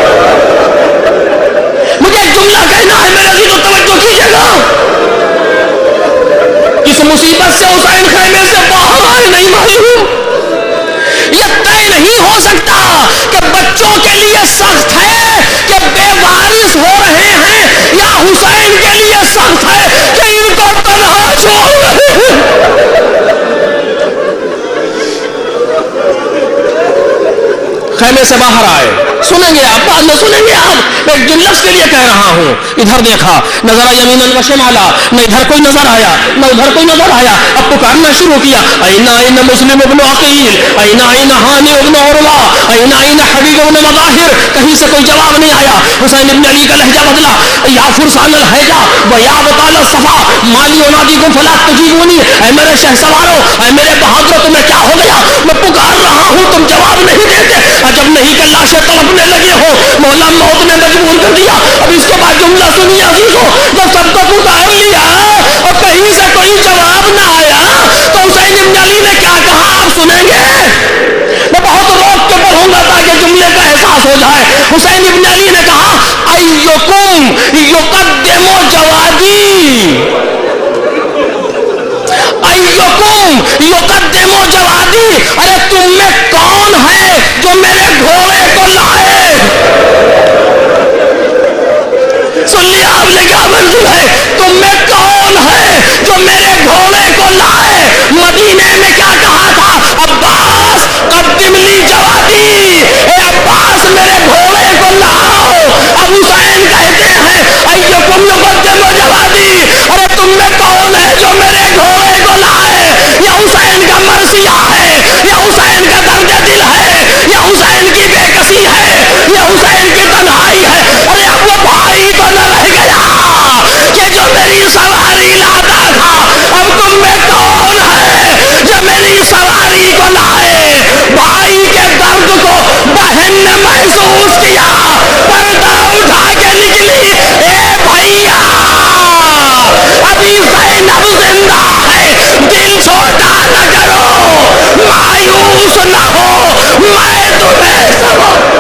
مجھے ایک جملہ کہنا ہے میرے عزیزو, توجہ کیجیے گا. اس مصیبت سے حسین خیمے سے باہر آئے نہیں معلوم. یہ طے نہیں ہو سکتا کہ بچوں کے لیے سخت ہے کہ بے وارث ہو رہے ہیں, یا حسین کے لیے سخت ہے کہ خیمے سے باہر آئے. سنیں گے آپ, بعد میں سنیں گے آپ. میں جن لفظ کے لیے کہہ رہا ہوں, ادھر دیکھا نظر یمیناً و شمالا, نہ ادھر کوئی نظر آیا نہ ادھر کوئی نظر آیا. اب پکارنا شروع کیا, این این مسلم ابن عقیل, این این ہانی ابن عروہ, این این حبیب ابن مظاہر. کہیں سے کوئی جواب نہیں آیا. حسین ابن علی کا لہجہ بدلا, یا فرسان الحیجہ و یا ابطال الصفا مالی انادیکم فلا تجیبونی. اے میرے شہ سوارو, اے میرے بہادروں, تمہیں کیا ہو گیا؟ میں پکار رہا ہوں, تم جواب نہیں دیتے. جب نہیں کہ لاشیں تڑپنے لگے ہو, مولا موت نے مجبور کر دیا. اب اس کے بعد جملہ سنیے عزیزو, جب سب کو پکار لیا اور کہیں سے کوئی جواب نہ آیا تو حسین ابن علی نے کیا کہا آپ سنیں گے. میں بہت روک کے پڑھوں گا تاکہ جملے کا احساس ہو جائے. حسین ابن علی نے کہا, ایکم یقدم جوادی, ایکم یقدم جوادی. ارے تم میں کون ہے جو میرے گھوڑے کو لائے؟ سن لیا آپ نے کیا منظور ہے؟ تم میں کون ہے جو میرے گھوڑے کو لائے؟ مدینے میں کیا کہا تھا؟ عباس قدم لی جوادی, اے عباس میرے گھوڑے کو لاؤ. اب حسین کہتے ہیں ایکم یقدم جوادی, ارے تم میں کون ہے جو میرے گھوڑے کو لائے؟ یہ حسین کا مرثیہ ہے, یہ حسین کا درد دل ہے, یہ حسین کی بے کسی ہے, یہ حسین کی تنہائی ہے. ارے اب وہ بھائی تو نہ رہ گیا کہ جو میری سواری لاتا تھا. اب تم میں کون ہے جو میری سواری کو لائے؟ بھائی کے درد کو بہن نے محسوس کیا, پردہ اٹھا کے نکلی, اے بھیا ابھی زینب زندہ ہے, دل چھوٹا نہ کرو, مایوس نہ ہو, میں تمہیں سب